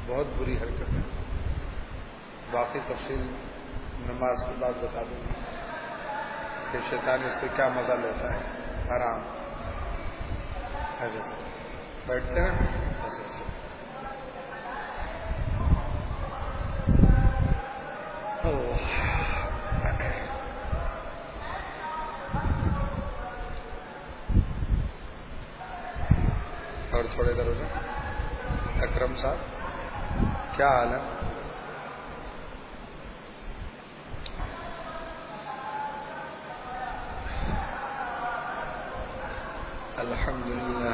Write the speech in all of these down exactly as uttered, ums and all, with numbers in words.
بہت بری حرکت ہے. باقی تفصیل نماز کے بعد بتا دوں گی کہ شیطان اس سے کیا مزہ لیتا ہے. آرام ایسے سے بیٹھتے ہیں ایسے سے. اور تھوڑے دیر ہو جائے. اکرم صاحب کیا حال ہے؟ الحمدللہ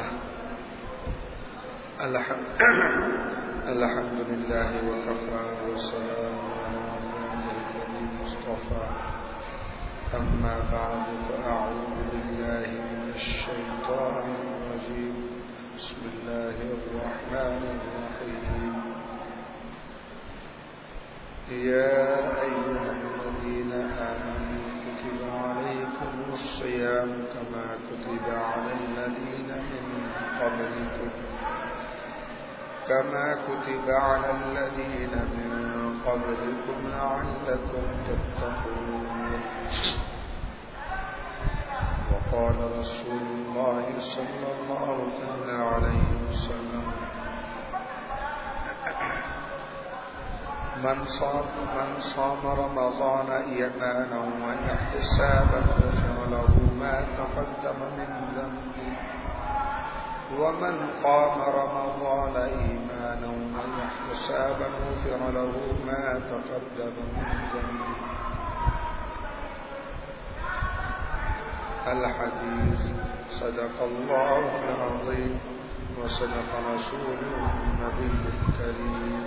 الحمدللہ وکفى والسلام علی عباده الذین اصطفى. اما بعد فاعوذ باللہ من الشیطان الرجیم. بسم اللہ الرحمن الرحیم. یا ایھا الذین آمنوا کتب علیکم الصیام کما کتب علی الذین من قبلکم كما كتب على الذين من قبلكم لعلكم تتقون. وقال رسول الله صلى الله عليه وسلم من صام من صام رمضان إيمانا واحتسابا غفر له ما تقدم من ذنبه ومن قام رمضان إيمانا واحتسابا غفر له ما تقدم من ذنبه. الحديث. صدق الله العظيم وصدق رسوله النبي الكريم.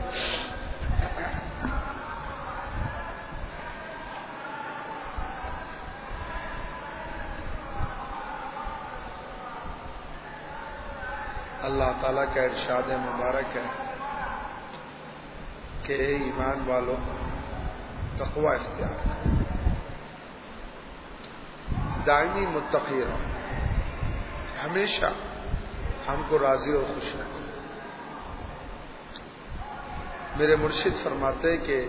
اللہ تعالیٰ کا ارشاد مبارک ہے کہ اے ایمان والو تقوی اختیار کرو، دائمی متقی رہو، ہمیشہ ہم کو راضی اور خوش رکھو. میرے مرشد فرماتے ہیں کہ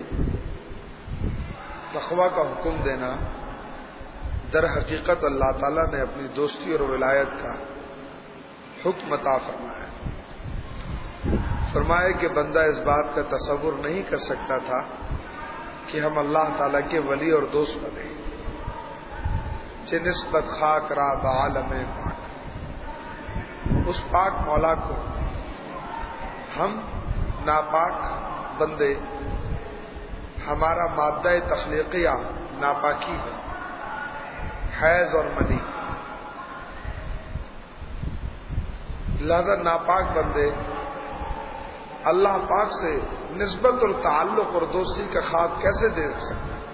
تقوی کا حکم دینا در حقیقت اللہ تعالیٰ نے اپنی دوستی اور ولایت کا حکم عطا فرمایا. فرمایا کہ بندہ اس بات کا تصور نہیں کر سکتا تھا کہ ہم اللہ تعالیٰ کے ولی اور دوست بنے. چہ نسبت خاک را بعالم پاک، اس پاک مولا کو ہم ناپاک بندے، ہمارا مادہ تخلیقیہ ناپاکی ہے، حیض اور منی. لہذا ناپاک بندے اللہ پاک سے نسبت اور تعلق اور دوستی کا خواب کیسے دے سکتے ہیں؟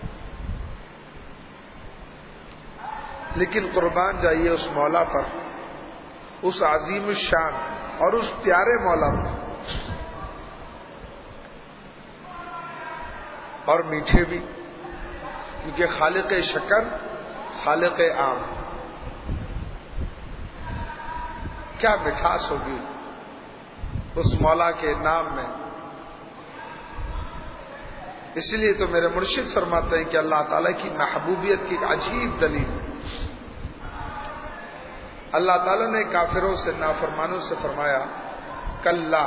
لیکن قربان جائیے اس مولا پر، اس عظیم الشان اور اس پیارے مولا پر. اور میٹھے بھی، کیونکہ خالق شکر خالق عام. کیا مٹھاس ہوگی اس مولا کے نام میں. اس لیے تو میرے مرشد فرماتے ہیں کہ اللہ تعالیٰ کی محبوبیت کی ایک عجیب دلیل. اللہ تعالیٰ نے کافروں سے، نافرمانوں سے فرمایا کلا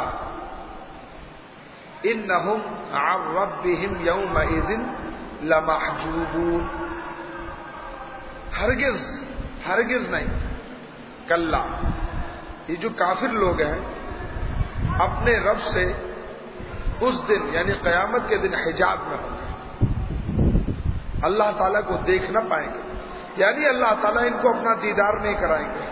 انہم عن ربہم یومئذ لمحجوبون. ہرگز ہرگز نہیں. کلا، یہ جو کافر لوگ ہیں اپنے رب سے اس دن یعنی قیامت کے دن حجاب میں ہوں گے، اللہ تعالیٰ کو دیکھ نہ پائیں گے، یعنی اللہ تعالیٰ ان کو اپنا دیدار نہیں کرائیں گے.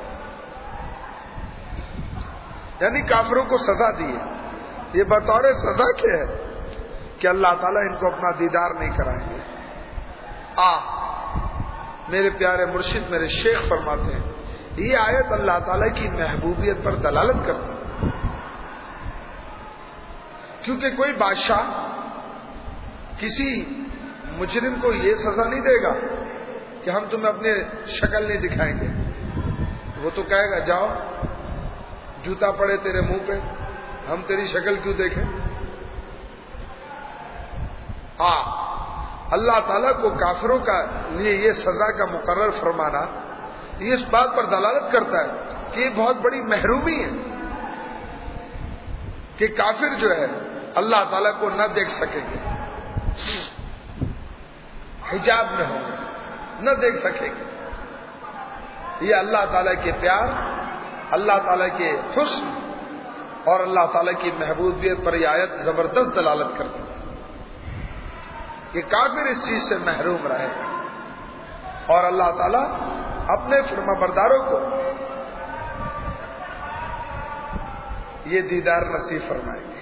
یعنی کافروں کو سزا دی ہے. یہ بطور سزا کیا ہے کہ اللہ تعالیٰ ان کو اپنا دیدار نہیں کرائیں گے. آ میرے پیارے مرشد میرے شیخ فرماتے ہیں یہ آیت اللہ تعالیٰ کی محبوبیت پر دلالت کرتی ہے، کیونکہ کوئی بادشاہ کسی مجرم کو یہ سزا نہیں دے گا کہ ہم تمہیں اپنی شکل نہیں دکھائیں گے. وہ تو کہے گا جاؤ جوتا پڑے تیرے منہ پہ، ہم تیری شکل کیوں دیکھیں؟ ہاں، اللہ تعالیٰ کو کافروں کا لیے یہ سزا کا مقرر فرمانا یہ اس بات پر دلالت کرتا ہے کہ یہ بہت بڑی محرومی ہے کہ کافر جو ہے اللہ تعالیٰ کو نہ دیکھ سکیں گے، حجاب میں ہوں گے، نہ دیکھ سکیں گے۔ یہ اللہ تعالیٰ کے پیار، اللہ تعالیٰ کے حسن اور اللہ تعالیٰ کی محبوبیت پر یہ آیت زبردست دلالت کرتی ہے کہ کافر اس چیز سے محروم رہے اور اللہ تعالیٰ اپنے فرما برداروں کو یہ دیدار نصیب فرمائیں گے۔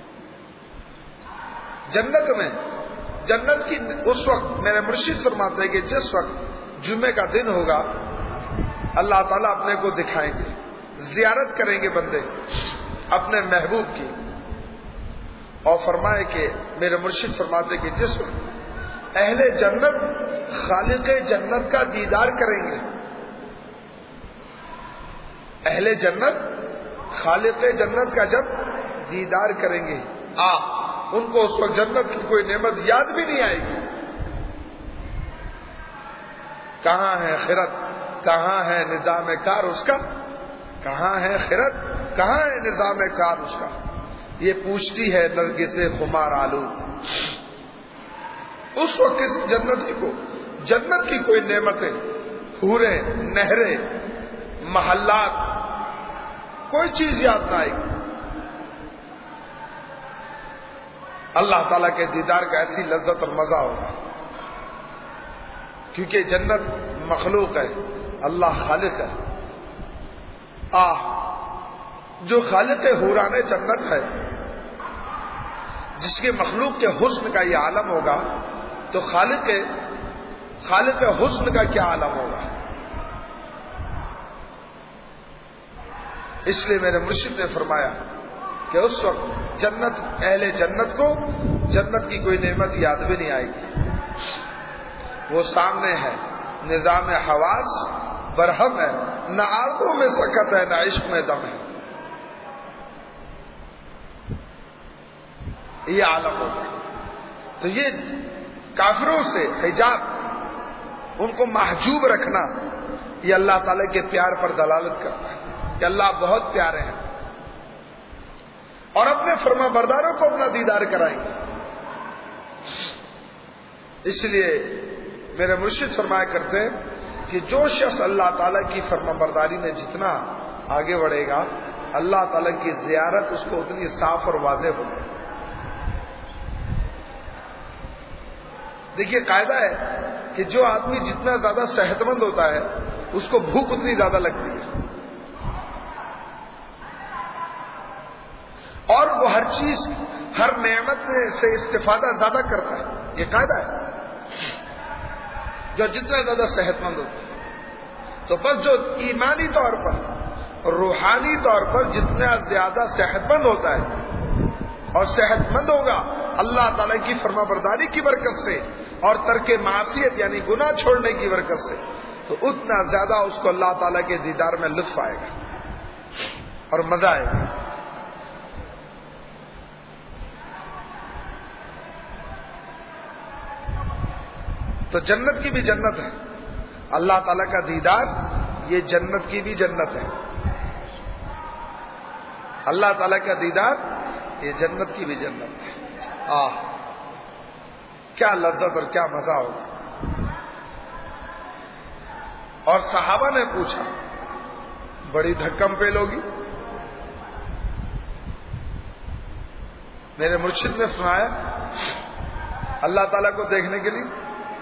جنت میں، جنت کی اس وقت میرے مرشد فرماتے ہیں کہ جس وقت جمعے کا دن ہوگا اللہ تعالیٰ اپنے کو دکھائیں گے، زیارت کریں گے بندے اپنے محبوب کی، اور فرمائے کہ میرے مرشد فرماتے کہ جس وقت اہل جنت خالق جنت کا دیدار کریں گے، اہل جنت خالق جنت کا جب دیدار کریں گے، آ ان کو اس وقت جنت کی کوئی نعمت یاد بھی نہیں آئے گی۔ کہاں ہے خرد، کہاں ہے نظام کار اس کا، کہاں ہے خرد، کہاں ہے نظام کار اس کا، یہ پوچھتی ہے نرگس خمار آلود۔ اس وقت کسی جنتی کو جنت کی کوئی نعمتیں، حوریں، نہریں، محلات، کوئی چیز یاد نہ آئے گی۔ اللہ تعالیٰ کے دیدار کا ایسی لذت اور مزہ ہوگا، کیونکہ جنت مخلوق ہے، اللہ خالق ہے۔ آہ جو خالق حوران جنت ہے، جس کے مخلوق کے حسن کا یہ عالم ہوگا، تو خالق خالق حسن کا کیا عالم ہوگا۔ اس لیے میرے مرشد نے فرمایا کہ اس وقت جنت، اہل جنت کو جنت کی کوئی نعمت یاد بھی نہیں آئے گی، وہ سامنے ہے، نظام حواس برہم ہے، نہ آرزوں میں سکت ہے، نہ عشق میں دم ہے، یہ عالم ہوگا۔ تو یہ کافروں سے حجاب، ان کو محجوب رکھنا، یہ اللہ تعالیٰ کے پیار پر دلالت کرتا ہے کہ اللہ بہت پیارے ہیں، اور اپنے فرما برداروں کو اپنا دیدار کرائیں گے۔ اس لیے میرے مرشد فرمایا کرتے ہیں کہ جو شخص اللہ تعالیٰ کی فرما برداری میں جتنا آگے بڑھے گا، اللہ تعالیٰ کی زیارت اس کو اتنی صاف اور واضح ہوگی۔ دیکھیے قاعدہ ہے کہ جو آدمی جتنا زیادہ صحت مند ہوتا ہے اس کو بھوک اتنی زیادہ لگتی ہے، اور وہ ہر چیز، ہر نعمت سے استفادہ زیادہ کرتا ہے، یہ قاعدہ ہے۔ جو جتنا زیادہ صحت مند ہوتا ہے، تو بس جو ایمانی طور پر، روحانی طور پر جتنا زیادہ صحت مند ہوتا ہے اور صحت مند ہوگا اللہ تعالیٰ کی فرما برداری کی برکت سے اور ترک معصیت یعنی گناہ چھوڑنے کی برکت سے، تو اتنا زیادہ اس کو اللہ تعالیٰ کے دیدار میں لطف آئے گا اور مزہ آئے گا۔ تو جنت کی بھی جنت ہے، اللہ تعالیٰ کا دیدار یہ جنت کی بھی جنت ہے، اللہ تعالیٰ کا دیدار یہ جنت کی بھی جنت ہے۔ آہ کیا لذت اور کیا مزہ ہوگا۔ اور صحابہ نے پوچھا، بڑی دھکم پیل ہوگی؟ میرے مرشد نے فرمایا اللہ تعالیٰ کو دیکھنے کے لیے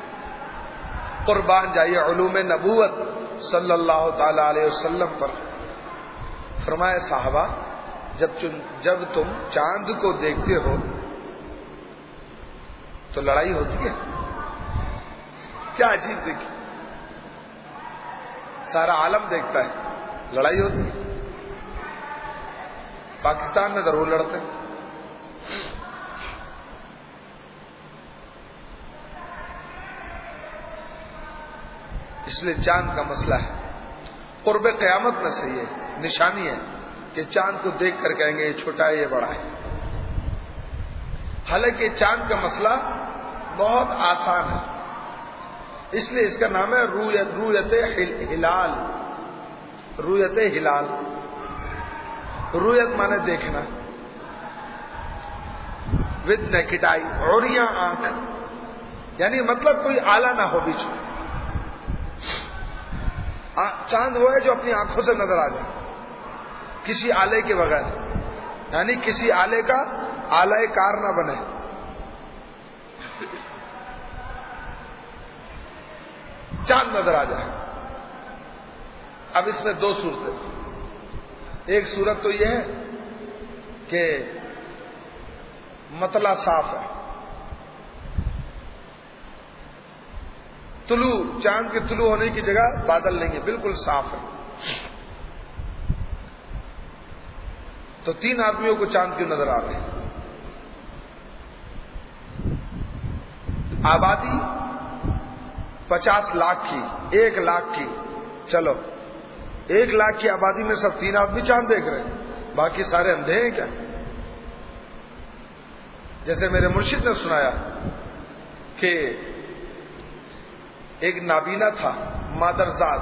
قربان جائیے علوم نبوت صلی اللہ تعالی علیہ وسلم پر۔ فرمایا صحابہ جب جب تم چاند کو دیکھتے ہو تو لڑائی ہوتی ہے؟ کیا عجیب، دیکھی سارا عالم دیکھتا ہے، لڑائی ہوتی ہے؟ پاکستان میں ضرور لڑتے ہیں، اس لیے چاند کا مسئلہ ہے، قرب قیامت میں سے یہ نشانی ہے کہ چاند کو دیکھ کر کہیں گے یہ چھوٹا ہے یہ بڑا ہے. حالانکہ چاند کا مسئلہ بہت آسان ہے، اس لیے اس کا نام ہے رویت رویت ہلال. رویت ہلال، رویت مانے دیکھنا، ود نیکڈ آئی، عریاں آنکھ، یعنی مطلب کوئی آلہ نہ ہو بیچ میں. چاند وہ ہے جو اپنی آنکھوں سے نظر آ جائے کسی آلے کے بغیر، یعنی کسی آلے کا آلہ کار نہ بنے. چاند نظر آ جائے. اب اس میں دو صورتیں. ایک صورت تو یہ ہے کہ مطلع صاف ہے، طلوع چاند کے طلوع ہونے کی جگہ بادل نہیں ہے، بالکل صاف ہے. تو تین آدمیوں کو چاند کیوں نظر آ رہے ہیں؟ آبادی پچاس لاکھ کی، ایک لاکھ کی، چلو ایک لاکھ کی آبادی میں سب تین آدمی چاند دیکھ رہے ہیں، باقی سارے اندھے ہیں کیا؟ جیسے میرے مرشد نے سنایا کہ ایک نابینا تھا مادرزاد،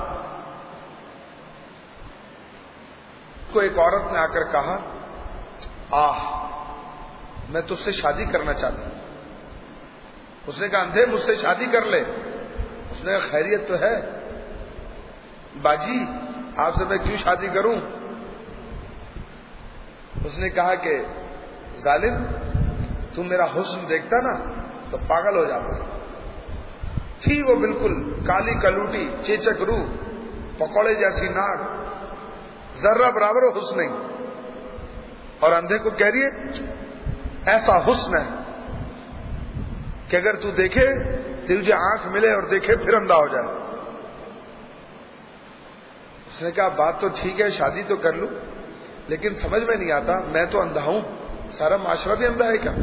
کو ایک عورت نے آ کر کہا آہ میں تجھ سے شادی کرنا چاہتی ہوں. اس نے کہا اندھے مجھ سے شادی کر لے. اس نے کہا خیریت تو ہے باجی، آپ سے میں کیوں شادی کروں؟ اس نے کہا کہ ظالم تم میرا حسن دیکھتا نا تو پاگل ہو جاتا. تھی وہ بالکل کالی کلوٹی، چیچک روح، پکوڑے جیسی ناک، ذرہ برابر حسن نہیں. اور اندھے کو کہہ رہی ہے ایسا حسن ہے کہ اگر تو دیکھے تجھے آنکھ ملے اور دیکھے پھر اندھا ہو جائے. اس نے کہا بات تو ٹھیک ہے، شادی تو کر لوں، لیکن سمجھ میں نہیں آتا، میں تو اندھا ہوں، سارا معاشرہ بھی اندھا ہے کیا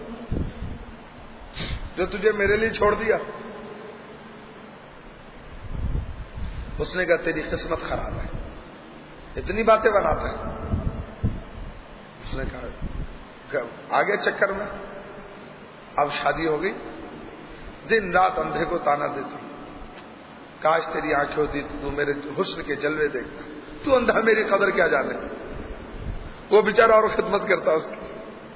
جو تجھے میرے لیے چھوڑ دیا؟ اس نے کہا تیری قسمت خراب ہے، اتنی باتیں بناتا ہے. اس نے کہا آگے چکر میں. اب شادی ہو گئی، دن رات اندھے کو تانا دیتی، کاش تیری آنکھیں ہوتی تو میرے حسن کے جلوے دیکھتا، تو اندھا میری قدر کیا جانے. وہ بیچارہ اور خدمت کرتا اس کی.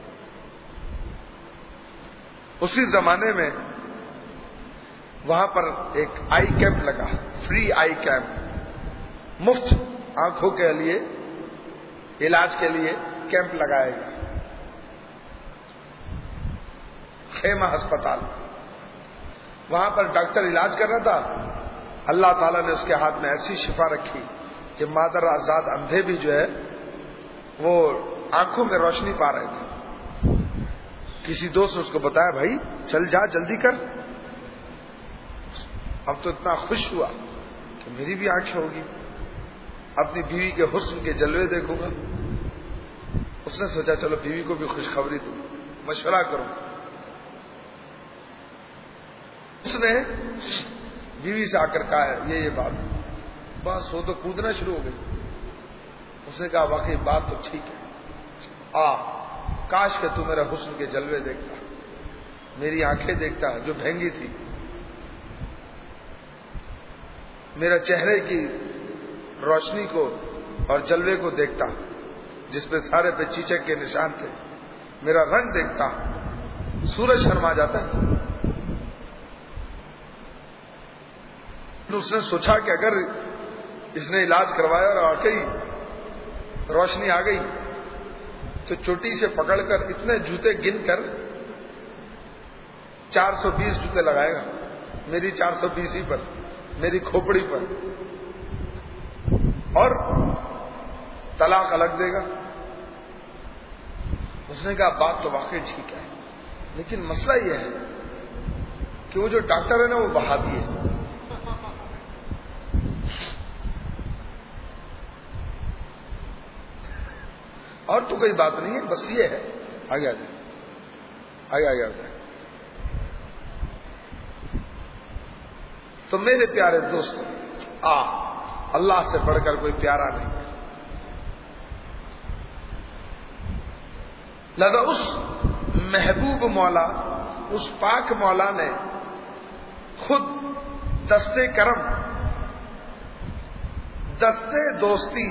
اسی زمانے میں وہاں پر ایک آئی کیمپ لگا، فری آئی کیمپ، مفت آنکھوں کے لیے علاج کے لیے کیمپ لگایا گیا. خیمہ ہسپتال، وہاں پر ڈاکٹر علاج کر رہا تھا. اللہ تعالیٰ نے اس کے ہاتھ میں ایسی شفا رکھی کہ مادر آزاد اندھے بھی جو ہے وہ آنکھوں میں روشنی پا رہے تھے. کسی دوست نے اس کو بتایا بھائی چل جا جلدی کر. اب تو اتنا خوش ہوا کہ میری بھی آنکھیں ہوگی، اپنی بیوی کے حسن کے جلوے دیکھوں گا. اس نے سوچا چلو بیوی کو بھی خوشخبری دوں، مشورہ کروں. اس نے بیوی سے آ کر کہا ہے یہ یہ بات، بس وہ تو کودنا شروع ہو گئی. اس نے کہا واقعی بات تو ٹھیک ہے، آ کاش کہ تو میرا حسن کے جلوے دیکھتا، میری آنکھیں دیکھتا جو بھینگی تھی، میرا چہرے کی روشنی کو اور جلوے کو دیکھتا جس پہ سارے پہ چیچک کے نشان تھے، میرا رنگ دیکھتا، سورج شرما جاتا ہے. اس نے سوچا کہ اگر اس نے علاج کروایا اور واقعی روشنی آ گئی تو چوٹی سے پکڑ کر اتنے جوتے گن کر چار سو بیس جوتے لگائے گا میری چار سو بیس ہی پر، میری کھوپڑی پر، اور طلاق الگ دے گا. اس نے کہا بات تو واقعی ٹھیک ہے، لیکن مسئلہ یہ ہے کہ وہ جو ڈاکٹر ہے نا وہ وہابی ہے. اور تو کوئی بات نہیں ہے، بس یہ ہے. آگے آ جائے آگے آگے آ جائے. تو میرے پیارے دوست، آ اللہ سے بڑھ کر کوئی پیارا نہیں. لہذا اس محبوب مولا، اس پاک مولا نے خود دستے کرم، دستے دوستی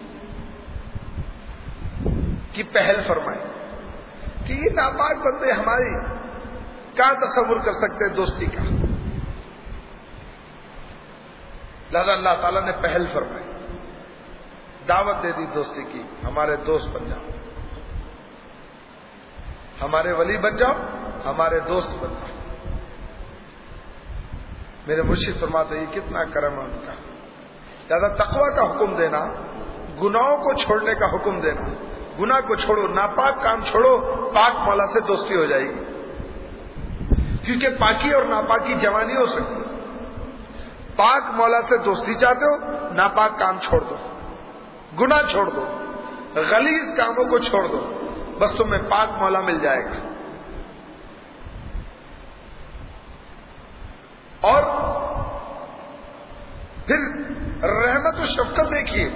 کی پہل فرمائی کہ یہ ناپاک بندے ہماری کیا تصور کر سکتے دوستی کا، لہذا اللہ تعالیٰ نے پہل فرمائی، دعوت دے دی دوستی کی، ہمارے دوست بن جاؤ، ہمارے ولی بن جاؤ، ہمارے دوست بن جاؤ۔ میرے مرشد فرماتے ہیں یہ کتنا کرم ہے ان کا، لہذا تقوی کا حکم دینا، گناہوں کو چھوڑنے کا حکم دینا، گناہ کو چھوڑو، ناپاک کام چھوڑو، پاک مولا سے دوستی ہو جائے گی، کیونکہ پاکی اور ناپاکی جمع نہیں ہو سکتی۔ پاک مولا سے دوستی چاہتے ہو، ناپاک کام چھوڑ دو، گناہ چھوڑ دو، غلیظ کاموں کو چھوڑ دو، بس تمہیں پاک مولا مل جائے گا۔ اور پھر رحمت و شفقت دیکھیے،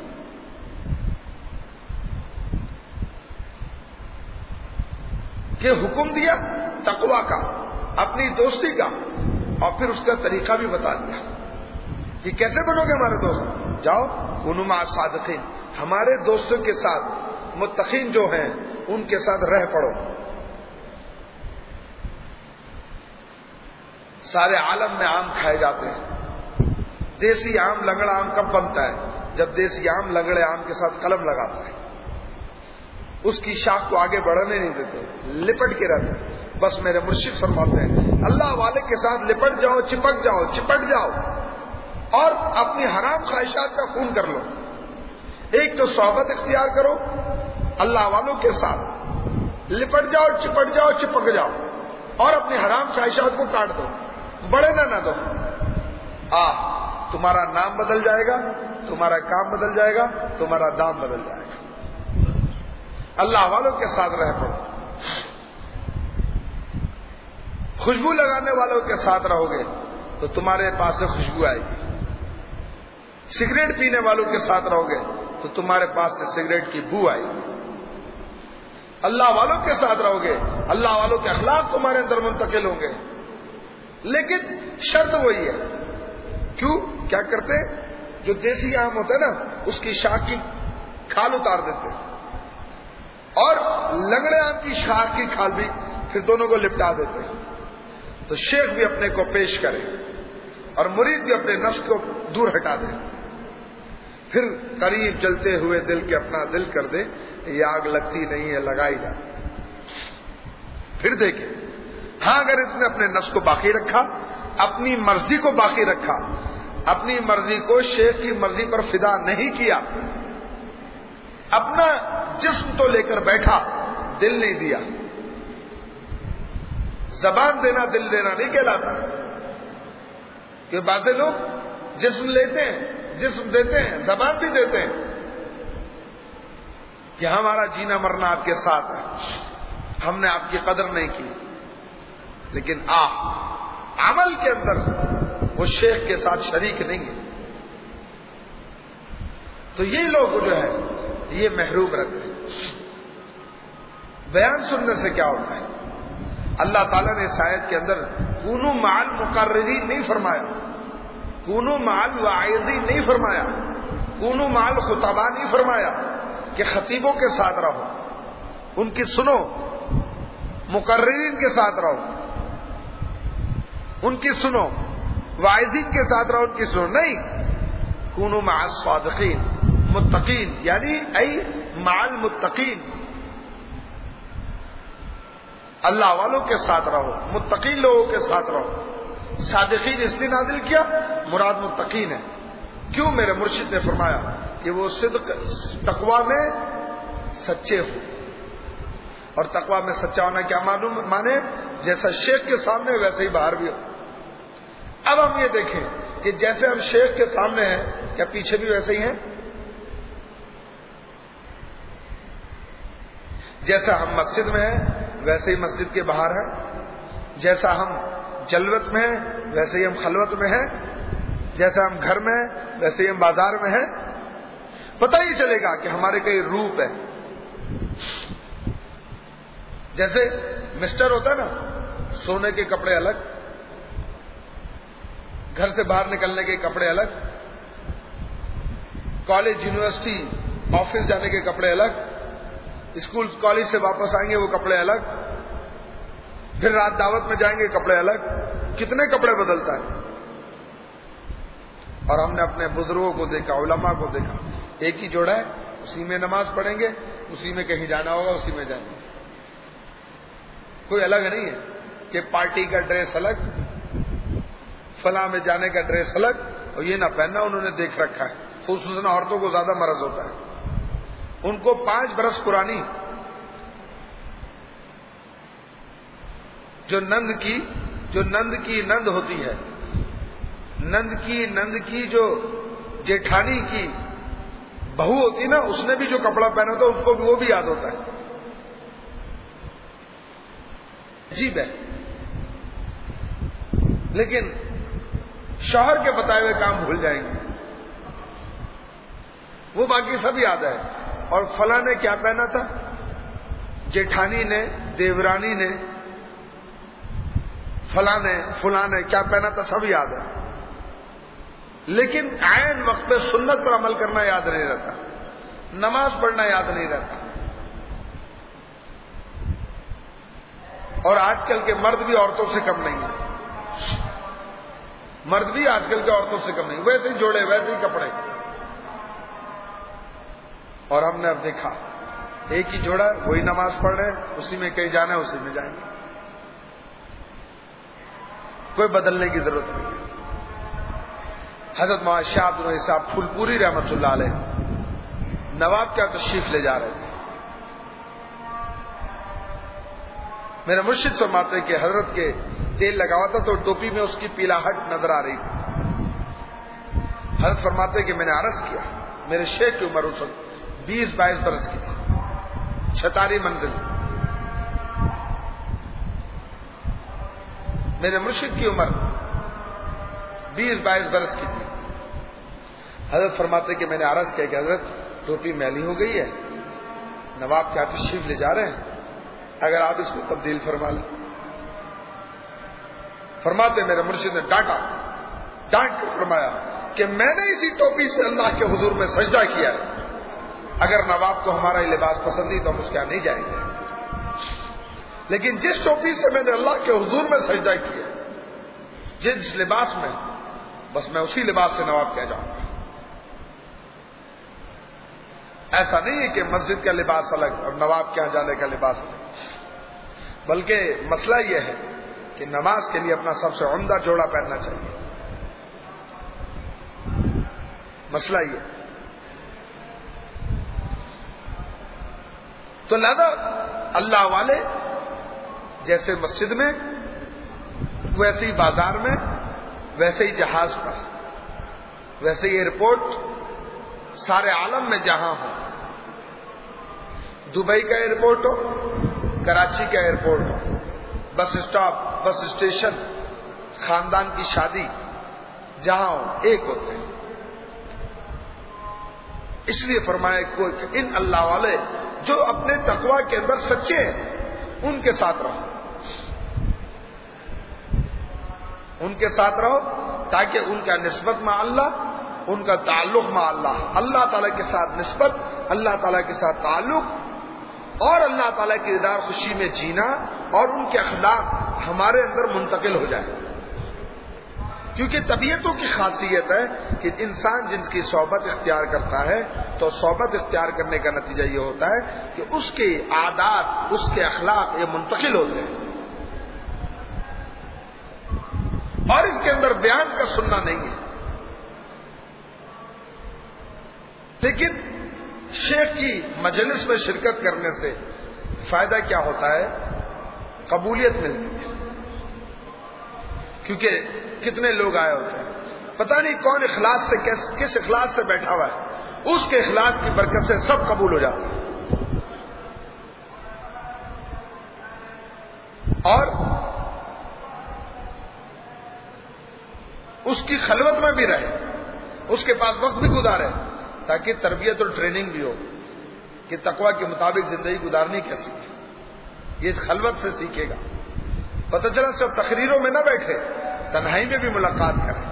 کہ حکم دیا تقوی کا، اپنی دوستی کا، اور پھر اس کا طریقہ بھی بتا دیا کہ کیسے بنو گے ہمارے دوست۔ جاؤ کونوا مع الصادقین، ہمارے دوستوں کے ساتھ، متقین جو ہیں ان کے ساتھ رہ پڑو۔ سارے عالم میں آم کھائے جاتے ہیں، دیسی آم لنگڑا آم کب بنتا ہے؟ جب دیسی آم لنگڑے آم کے ساتھ قلم لگاتا ہے، اس کی شاخ کو آگے بڑھنے نہیں دیتے، لپٹ کے رہتے۔ بس میرے مرشد فرماتے ہیں اللہ والے کے ساتھ لپٹ جاؤ، چپک جاؤ، چپٹ جاؤ، اور اپنی حرام خواہشات کا خون کر لو۔ ایک تو صحبت اختیار کرو اللہ والوں کے ساتھ، لپٹ جاؤ، چپٹ جاؤ، چپک جاؤ، اور اپنی حرام خواہشات کو کاٹ دو، بڑے نہ نہ دو۔ آ تمہارا نام بدل جائے گا، تمہارا کام بدل جائے گا، تمہارا دام بدل جائے گا۔ اللہ والوں کے ساتھ رہ پڑو، خوشبو لگانے والوں کے ساتھ رہو گے تو تمہارے پاس سے خوشبو آئے گی، سگریٹ پینے والوں کے ساتھ رہو گے تو تمہارے پاس سے سگریٹ کی بو آئے گی۔ اللہ والوں کے ساتھ رہو گے، اللہ والوں کے اخلاق تمہارے اندر منتقل ہوں گے، لیکن شرط وہی ہے۔ کیوں؟ کیا کرتے؟ جو دیسی آم ہوتا ہے نا، اس کی شاخ کی کھال اتار دیتے، اور لنگڑے آم کی شاخ کی کھال بھی پھر دونوں کو لپٹا دیتے۔ تو شیخ بھی اپنے کو پیش کرے اور مرید بھی اپنے نفس کو دور ہٹا دے، پھر قریب جلتے ہوئے دل کے اپنا دل کر دے، یہ آگ لگتی نہیں ہے، لگائی جائے۔ پھر دیکھیں، ہاں اگر اس نے اپنے نفس کو باقی رکھا، اپنی مرضی کو باقی رکھا، اپنی مرضی کو شیخ کی مرضی پر فدا نہیں کیا، اپنا جسم تو لے کر بیٹھا، دل نہیں دیا۔ زبان دینا دل دینا نہیں کہلاتا، کہ بعض لوگ جسم لیتے ہیں، جسم دیتے ہیں، زبان بھی دیتے ہیں کہ ہمارا جینا مرنا آپ کے ساتھ ہے، ہم نے آپ کی قدر نہیں کی، لیکن آ عمل کے اندر وہ شیخ کے ساتھ شریک نہیں ہے۔ تو یہ لوگ جو ہے یہ محروم رہتے ہیں۔ بیان سننے سے کیا ہوتا ہے؟ اللہ تعالیٰ نے اس آیت کے اندر کونوا مع المقررین نہیں فرمایا، کونوا مع الواعظین نہیں فرمایا، کونوا مع الخطباء نہیں فرمایا کہ خطیبوں کے ساتھ رہو، ان کی سنو، مقررین کے ساتھ رہو، ان کی سنو، واعظین کے ساتھ رہو، ان کی سنو، نہیں، کونوا مع الصادقین، متقین، یعنی ای مع المتقین، اللہ والوں کے ساتھ رہو، متقین لوگوں کے ساتھ رہو۔ صادقین اس لیے نازل کیا، مراد متقین ہے۔ کیوں؟ میرے مرشد نے فرمایا کہ وہ صدق تقوی میں سچے ہو، اور تقوی میں سچا ہونا کیا معلوم مانے؟ جیسا شیخ کے سامنے ویسے ہی باہر بھی ہو۔ اب ہم یہ دیکھیں کہ جیسے ہم شیخ کے سامنے ہیں، کیا پیچھے بھی ویسے ہی ہیں؟ جیسا ہم مسجد میں ہیں ویسے ہی مسجد کے باہر ہیں، جیسا ہم جلوت میں ہیں ویسے ہی ہم خلوت میں ہیں، جیسا ہم گھر میں ہیں ویسے ہی ہم بازار میں ہیں۔ پتہ ہی چلے گا کہ ہمارے کئی روپ ہے۔ جیسے مسٹر ہوتا ہے نا، سونے کے کپڑے الگ، گھر سے باہر نکلنے کے کپڑے الگ، کالج یونیورسٹی آفس جانے کے کپڑے الگ، اسکول کالج سے واپس آئیں گے وہ کپڑے الگ، پھر رات دعوت میں جائیں گے کپڑے الگ، کتنے کپڑے بدلتا ہے. اور ہم نے اپنے بزرگوں کو دیکھا، علماء کو دیکھا، ایک ہی جوڑا ہے، اسی میں نماز پڑھیں گے، اسی میں کہیں جانا ہوگا اسی میں جائیں گے. کوئی الگ نہیں ہے کہ پارٹی کا ڈریس الگ، فلاں میں جانے کا ڈریس الگ، اور یہ نہ پہننا انہوں نے دیکھ رکھا ہے. خصوصاً عورتوں کو زیادہ مرض ہوتا ہے، ان کو پانچ برس پرانی جو نند کی جو نند کی نند ہوتی ہے، نند کی نند کی جو جیٹھانی کی بہو ہوتی نا، اس نے بھی جو کپڑا پہنا ہوتا ہے اس کو بھی وہ بھی یاد ہوتا ہے. عجیب ہے. لیکن شوہر کے بتائے ہوئے کام بھول جائیں گے، وہ باقی سب یاد ہے. اور فلاں نے کیا پہنا تھا، جیٹھانی نے، دیورانی نے، فلاں نے فلاں نے کیا پہنا تھا سب یاد ہے. لیکن عین وقت پہ سنت پر عمل کرنا یاد نہیں رہتا، نماز پڑھنا یاد نہیں رہتا. اور آج کل کے مرد بھی عورتوں سے کم نہیں ہیں، مرد بھی آج کل کے عورتوں سے کم نہیں، ویسے ہی جوڑے، ویسے ہی کپڑے. اور ہم نے اب دیکھا ایک ہی جوڑا، وہی نماز پڑھ رہے ہیں، اسی میں کہیں جانا ہے اسی میں جائیں گے، کوئی بدلنے کی ضرورت نہیں ہے. حضرت مولانا شاہ عبد الرحیم صاحب پھول پوری رحمۃ اللہ علیہ نواب کیا تشریف لے جا رہے تھے. میرے مرشد فرماتے کہ حضرت کے تیل لگا ہوا تھا تو ٹوپی میں اس کی پیلاہٹ نظر آ رہی تھی. حضرت فرماتے کہ میں نے عرض کیا، میرے شیخ کی عمر اس وقت بیس بائیس برس کی تھی، چھتاری منزل. میرے مرشد کی عمر بیس بائیس برس کی تھی. حضرت فرماتے کہ میں نے عرض کیا کہ حضرت ٹوپی میلی ہو گئی ہے، نواب کیا تشریف لے جا رہے ہیں، اگر آپ اس کو تبدیل فرما لیں. فرماتے میرے مرشد نے ڈانٹا ڈانٹ کر فرمایا کہ میں نے اسی ٹوپی سے اللہ کے حضور میں سجدہ کیا ہے، اگر نواب کو ہمارا یہ لباس پسند نہیں تو ہم اس کے یہاں نہیں جائیں گے، لیکن جس ٹوپی سے میں نے اللہ کے حضور میں سجدہ کیا، جس لباس میں، بس میں اسی لباس سے نواب کیا جاؤں گا. ایسا نہیں ہے کہ مسجد کا لباس الگ اور نواب کے یہاں جانے کا لباس الگ، بلکہ مسئلہ یہ ہے کہ نماز کے لیے اپنا سب سے عمدہ جوڑا پہننا چاہیے. مسئلہ یہ تو لہذا اللہ والے جیسے مسجد میں، ویسے ہی بازار میں، ویسے ہی جہاز پر، ویسے ہی ایئرپورٹ، سارے عالم میں جہاں ہو، دبئی کا ایئرپورٹ ہو، کراچی کا ایئرپورٹ ہو، بس اسٹاپ، بس اسٹیشن، خاندان کی شادی، جہاں ہو ایک ہوتے ہیں. اس لیے فرمایا کوئی ان اللہ والے جو اپنے تقوی کے اندر سچے ہیں ان کے ساتھ رہو، ان کے ساتھ رہو تاکہ ان کا نسبت مع اللہ، ان کا تعلق مع اللہ، اللہ تعالیٰ کے ساتھ نسبت، اللہ تعالیٰ کے ساتھ تعلق اور اللہ تعالیٰ کی دیدار خوشی میں جینا اور ان کے اخلاق ہمارے اندر منتقل ہو جائے. کیونکہ طبیعتوں کی خاصیت ہے کہ انسان جن کی صحبت اختیار کرتا ہے تو صحبت اختیار کرنے کا نتیجہ یہ ہوتا ہے کہ اس کے عادات، اس کے اخلاق یہ منتقل ہوتے ہیں، اور اس کے اندر بیان کا سننا نہیں ہے. لیکن شیخ کی مجلس میں شرکت کرنے سے فائدہ کیا ہوتا ہے؟ قبولیت ملتی ہے. کیونکہ کتنے لوگ آئے ہوتے ہیں، پتہ نہیں کون اخلاص سے کس, کس اخلاص سے بیٹھا ہوا ہے، اس کے اخلاص کی برکت سے سب قبول ہو جاتے ہیں. اور اس کی خلوت میں بھی رہے، اس کے پاس وقت بھی گزارے تاکہ تربیت اور ٹریننگ بھی ہو کہ تقوی کے مطابق زندگی گزارنی کیسی ہے. یہ خلوت سے سیکھے گا. پتہ چلا صرف تقریروں میں نہ بیٹھے، تنہائی میں بھی ملاقات کرے،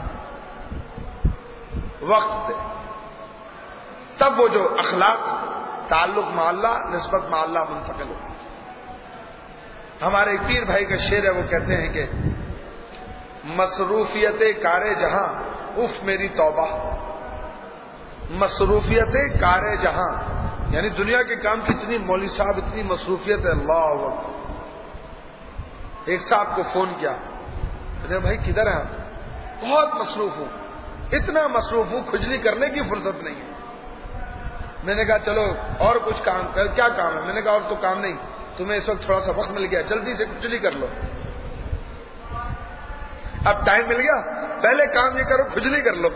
وقت دے، تب وہ جو اخلاق، تعلق مع اللہ، نسبت مع اللہ منتقل ہو. ہمارے ایک پیر بھائی کا شعر ہے، وہ کہتے ہیں کہ مصروفیت کار جہاں اف میری توبہ. مصروفیت کار جہاں یعنی دنیا کے کام کی اتنی، مولوی صاحب اتنی مصروفیت ہے. اللہ اکبر. ایک صاحب کو فون کیا، ارے بھائی کدھر ہیں آپ؟ بہت مصروف ہوں، اتنا مصروف ہوں کھجلی کرنے کی فرصت نہیں ہے. میں نے کہا چلو اور کچھ کام کر. کیا کام ہے؟ میں نے کہا اور تو کام نہیں، تمہیں اس وقت تھوڑا سا وقت مل گیا، جلدی سے کھجلی کر لو. اب ٹائم مل گیا، پہلے کام یہ کرو کھجلی کر لو.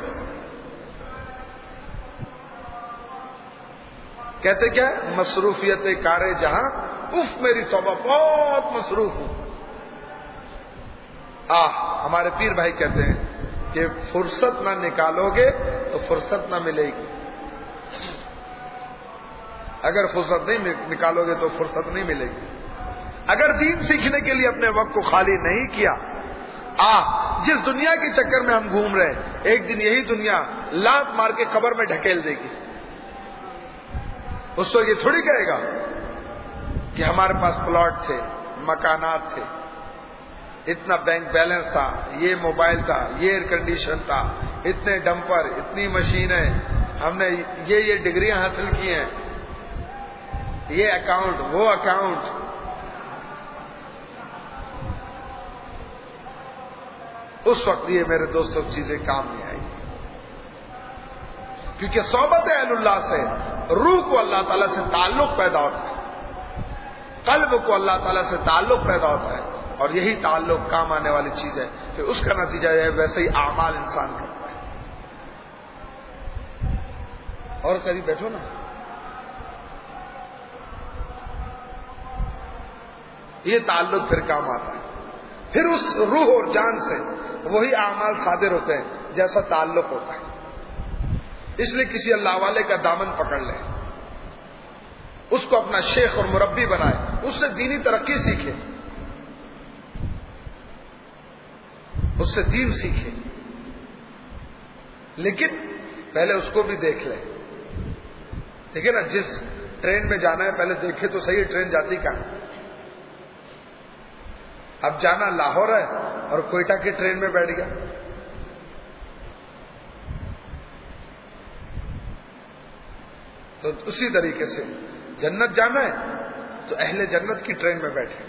کہتے کیا؟ مصروفیت کار جہاں اف میری توبہ، بہت مصروف ہوں. آہ ہمارے پیر بھائی کہتے ہیں کہ فرصت نہ نکالو گے تو فرصت نہ ملے گی. اگر فرصت نہیں نکالو گے تو فرصت نہیں ملے گی. اگر دین سیکھنے کے لیے اپنے وقت کو خالی نہیں کیا، آہ جس دنیا کے چکر میں ہم گھوم رہے ہیں، ایک دن یہی دنیا لات مار کے قبر میں ڈھکیل دے گی. اس کو یہ تھوڑی کہے گا کہ ہمارے پاس پلاٹ تھے، مکانات تھے، اتنا بینک بیلنس تھا، یہ موبائل تھا، یہ ایئر کنڈیشن تھا، اتنے ڈمپر، اتنی مشینیں، ہم نے یہ یہ ڈگریاں حاصل کی ہیں، یہ اکاؤنٹ، وہ اکاؤنٹ. اس وقت یہ میرے دوستوں چیزیں کام نہیں آئی، کیونکہ صحبت اہل اللہ سے روح کو اللہ تعالیٰ سے تعلق پیدا ہوتا ہے، قلب کو اللہ تعالیٰ سے تعلق پیدا ہوتا ہے، اور یہی تعلق کام آنے والی چیز ہے. پھر اس کا نتیجہ یہ ہے ویسے ہی اعمال انسان کرتا ہے. اور قریب بیٹھو نا. یہ تعلق پھر کام آتا ہے. پھر اس روح اور جان سے وہی اعمال صادر ہوتے ہیں جیسا تعلق ہوتا ہے. اس لیے کسی اللہ والے کا دامن پکڑ لیں، اس کو اپنا شیخ اور مربی بنائے، اس سے دینی ترقی سیکھے، اس سے دین سیکھے، لیکن پہلے اس کو بھی دیکھ لے. ٹھیک ہے نا؟ جس ٹرین میں جانا ہے پہلے دیکھے تو صحیح ٹرین جاتی کہاں. اب جانا لاہور ہے اور کوئٹہ کی ٹرین میں بیٹھ گیا، تو اسی طریقے سے جنت جانا ہے تو اہل جنت کی ٹرین میں بیٹھے،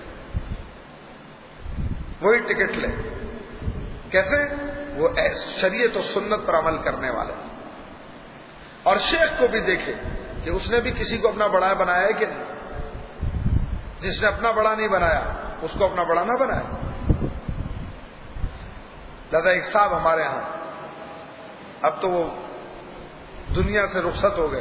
وہی ٹکٹ لے. کیسے؟ وہ شریعت و سنت پر عمل کرنے والے. اور شیخ کو بھی دیکھے کہ اس نے بھی کسی کو اپنا بڑا بنایا ہے کہ نہیں. جس نے اپنا بڑا نہیں بنایا اس کو اپنا بڑا نہ بنایا. دادا ایک صاحب ہمارے ہاں، اب تو وہ دنیا سے رخصت ہو گئے.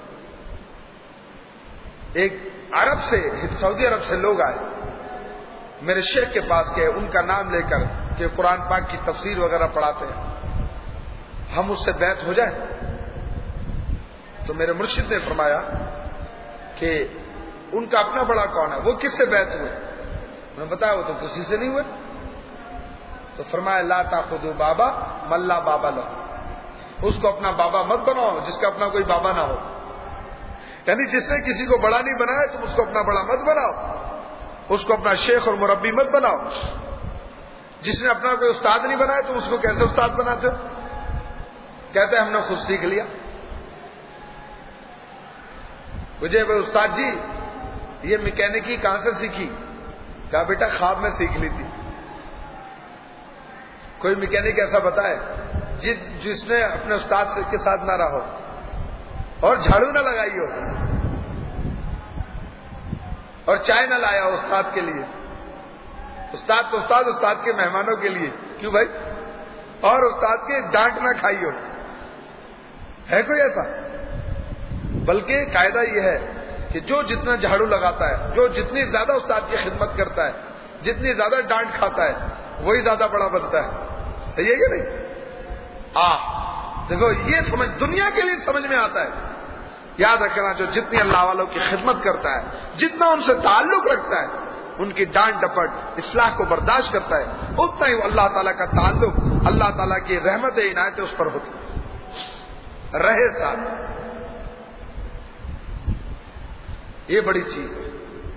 ایک عرب سے، سعودی عرب سے لوگ آئے میرے شیخ کے پاس گئے، ان کا نام لے کر کہ قرآن پاک کی تفسیر وغیرہ پڑھاتے ہیں، ہم اس سے بیعت ہو جائیں. تو میرے مرشد نے فرمایا کہ ان کا اپنا بڑا کون ہے، وہ کس سے بیعت ہوئے؟ میں بتایا وہ تو کسی سے نہیں ہوئے. تو فرمایا لا تاخذوا بابا من لا بابا لہ، اس کو اپنا بابا مت بناؤ جس کا اپنا کوئی بابا نہ ہو. یعنی جس نے کسی کو بڑا نہیں بنایا تم اس کو اپنا بڑا مت بناؤ، اس کو اپنا شیخ اور مربی مت بناؤ. جس نے اپنا کوئی استاد نہیں بنایا تم اس کو کیسے استاد بناتے ہو؟ کہتے ہیں ہم نے خود سیکھ لیا. مجھے بھائی استاد جی یہ میکینکی کہاں سے سیکھی؟ کہا بیٹا خواب میں سیکھ لی تھی. کوئی میکینک ایسا بتائے جس جس نے اپنے استاد کے ساتھ نہ رہا اور جھاڑو نہ لگائی ہو اور چائے نہ لایا ہو استاد کے لیے. استاد تو استاد استاد کے مہمانوں کے لیے، کیوں بھائی؟ اور استاد کے ڈانٹ نہ کھائی ہو. ہے کوئی ایسا؟ بلکہ قاعدہ یہ ہے کہ جو جتنا جھاڑو لگاتا ہے، جو جتنی زیادہ استاد کی خدمت کرتا ہے، جتنی زیادہ ڈانٹ کھاتا ہے، وہی زیادہ بڑا بنتا ہے. صحیح ہے کہ نہیں؟ آ دیکھو یہ سمجھ دنیا کے لیے سمجھ میں آتا ہے. یاد رکھنا جو جتنی اللہ والوں کی خدمت کرتا ہے، جتنا ان سے تعلق رکھتا ہے، ان کی ڈانٹ ڈپٹ اصلاح کو برداشت کرتا ہے، اتنا ہی اللہ تعالیٰ کا تعلق، اللہ تعالیٰ کی رحمت عنایت اس پر ہوتی رہے ساتھ. یہ بڑی چیز ہے.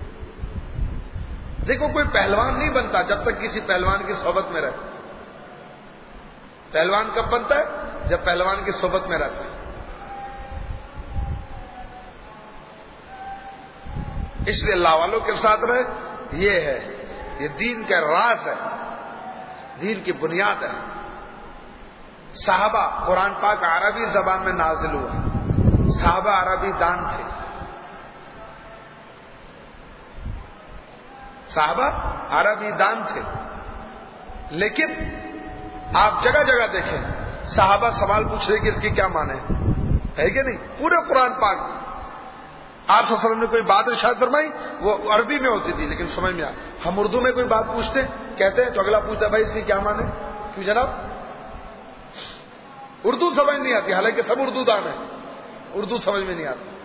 دیکھو کوئی پہلوان نہیں بنتا جب تک کسی پہلوان کی صحبت میں رہے. پہلوان کب بنتا ہے؟ جب پہلوان کی صحبت میں رہتا ہے. اس لیے اللہ والوں کے ساتھ رہے. یہ ہے، یہ دین کا راز ہے، دین کی بنیاد ہے. صحابہ، قرآن پاک عربی زبان میں نازل ہوا، صحابہ عربی دان تھے. صحابہ عربی دان تھے، لیکن آپ جگہ جگہ دیکھیں صحابہ سوال پوچھ رہے کہ اس کی کیا معنی ہے کہ نہیں. پورے قرآن پاک آپ صلی اللہ علیہ وسلم نے کوئی بات ارشاد فرمائی وہ عربی میں ہوتی تھی لیکن سمجھ میں آ. ہم اردو میں کوئی بات پوچھتے کہتے ہیں تو اگلا پوچھتا ہے بھائی اس کی کیا معنی ہے. کیوں جناب؟ اردو سمجھ نہیں آتی، حالانکہ سب اردو دان ہیں، اردو سمجھ میں نہیں آتی.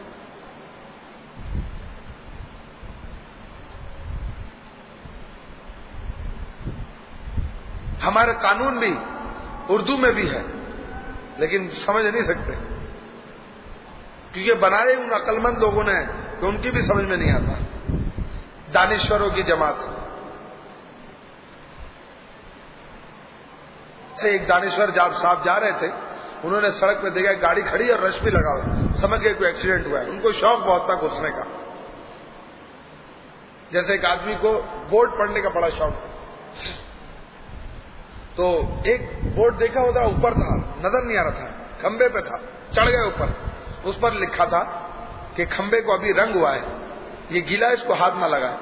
ہمارے قانون بھی اردو میں بھی ہے لیکن سمجھ نہیں سکتے کیونکہ بنائے ان عقل مند لوگوں نے کہ ان کی بھی سمجھ میں نہیں آتا. دانشوروں کی جماعت سے ایک دانشور جب صاحب جا رہے تھے، انہوں نے سڑک پہ دیکھا گاڑی کھڑی اور رش بھی لگا ہوا، سمجھ گئے کوئی ایکسیڈنٹ ہوا ہے. ان کو شوق بہت تھا گھسنے کا، جیسے ایک آدمی کو بورڈ پڑھنے کا بڑا شوق. تو ایک بورڈ دیکھا ہوتا اوپر تھا، نظر نہیں آ رہا تھا، کھمبے پہ تھا، چڑھ گئے اوپر. اس پر لکھا تھا کہ کھمبے کو ابھی رنگ ہوا ہے، یہ گیلا اس کو ہاتھ نہ لگائے.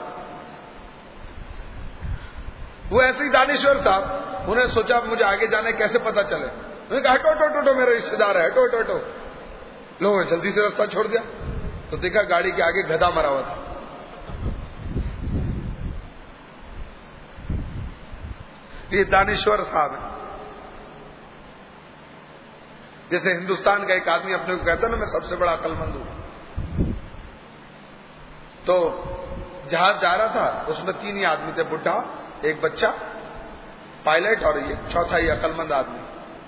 وہ ایسے ہی دانشور صاحب، انہیں سوچا مجھے آگے جانے کیسے پتا چلے. انہوں نے کہا ہٹو ہٹو ہٹو میرا رشتے دار ہے، ہٹو ہٹو ہٹو. لوگوں نے جلدی سے راستہ چھوڑ دیا تو دیکھا گاڑی کے آگے گدھا مرا ہوا تھا. یہ دانشور صاحب ہے. جیسے ہندوستان کا ایک آدمی اپنے کو کہتا ہے نا میں سب سے بڑا عقل مند ہوں. تو جہاز جا رہا تھا، اس میں تین ہی آدمی تھے، بڈھا، ایک بچہ، پائلٹ اور یہ چوتھا ہی عقل مند آدمی.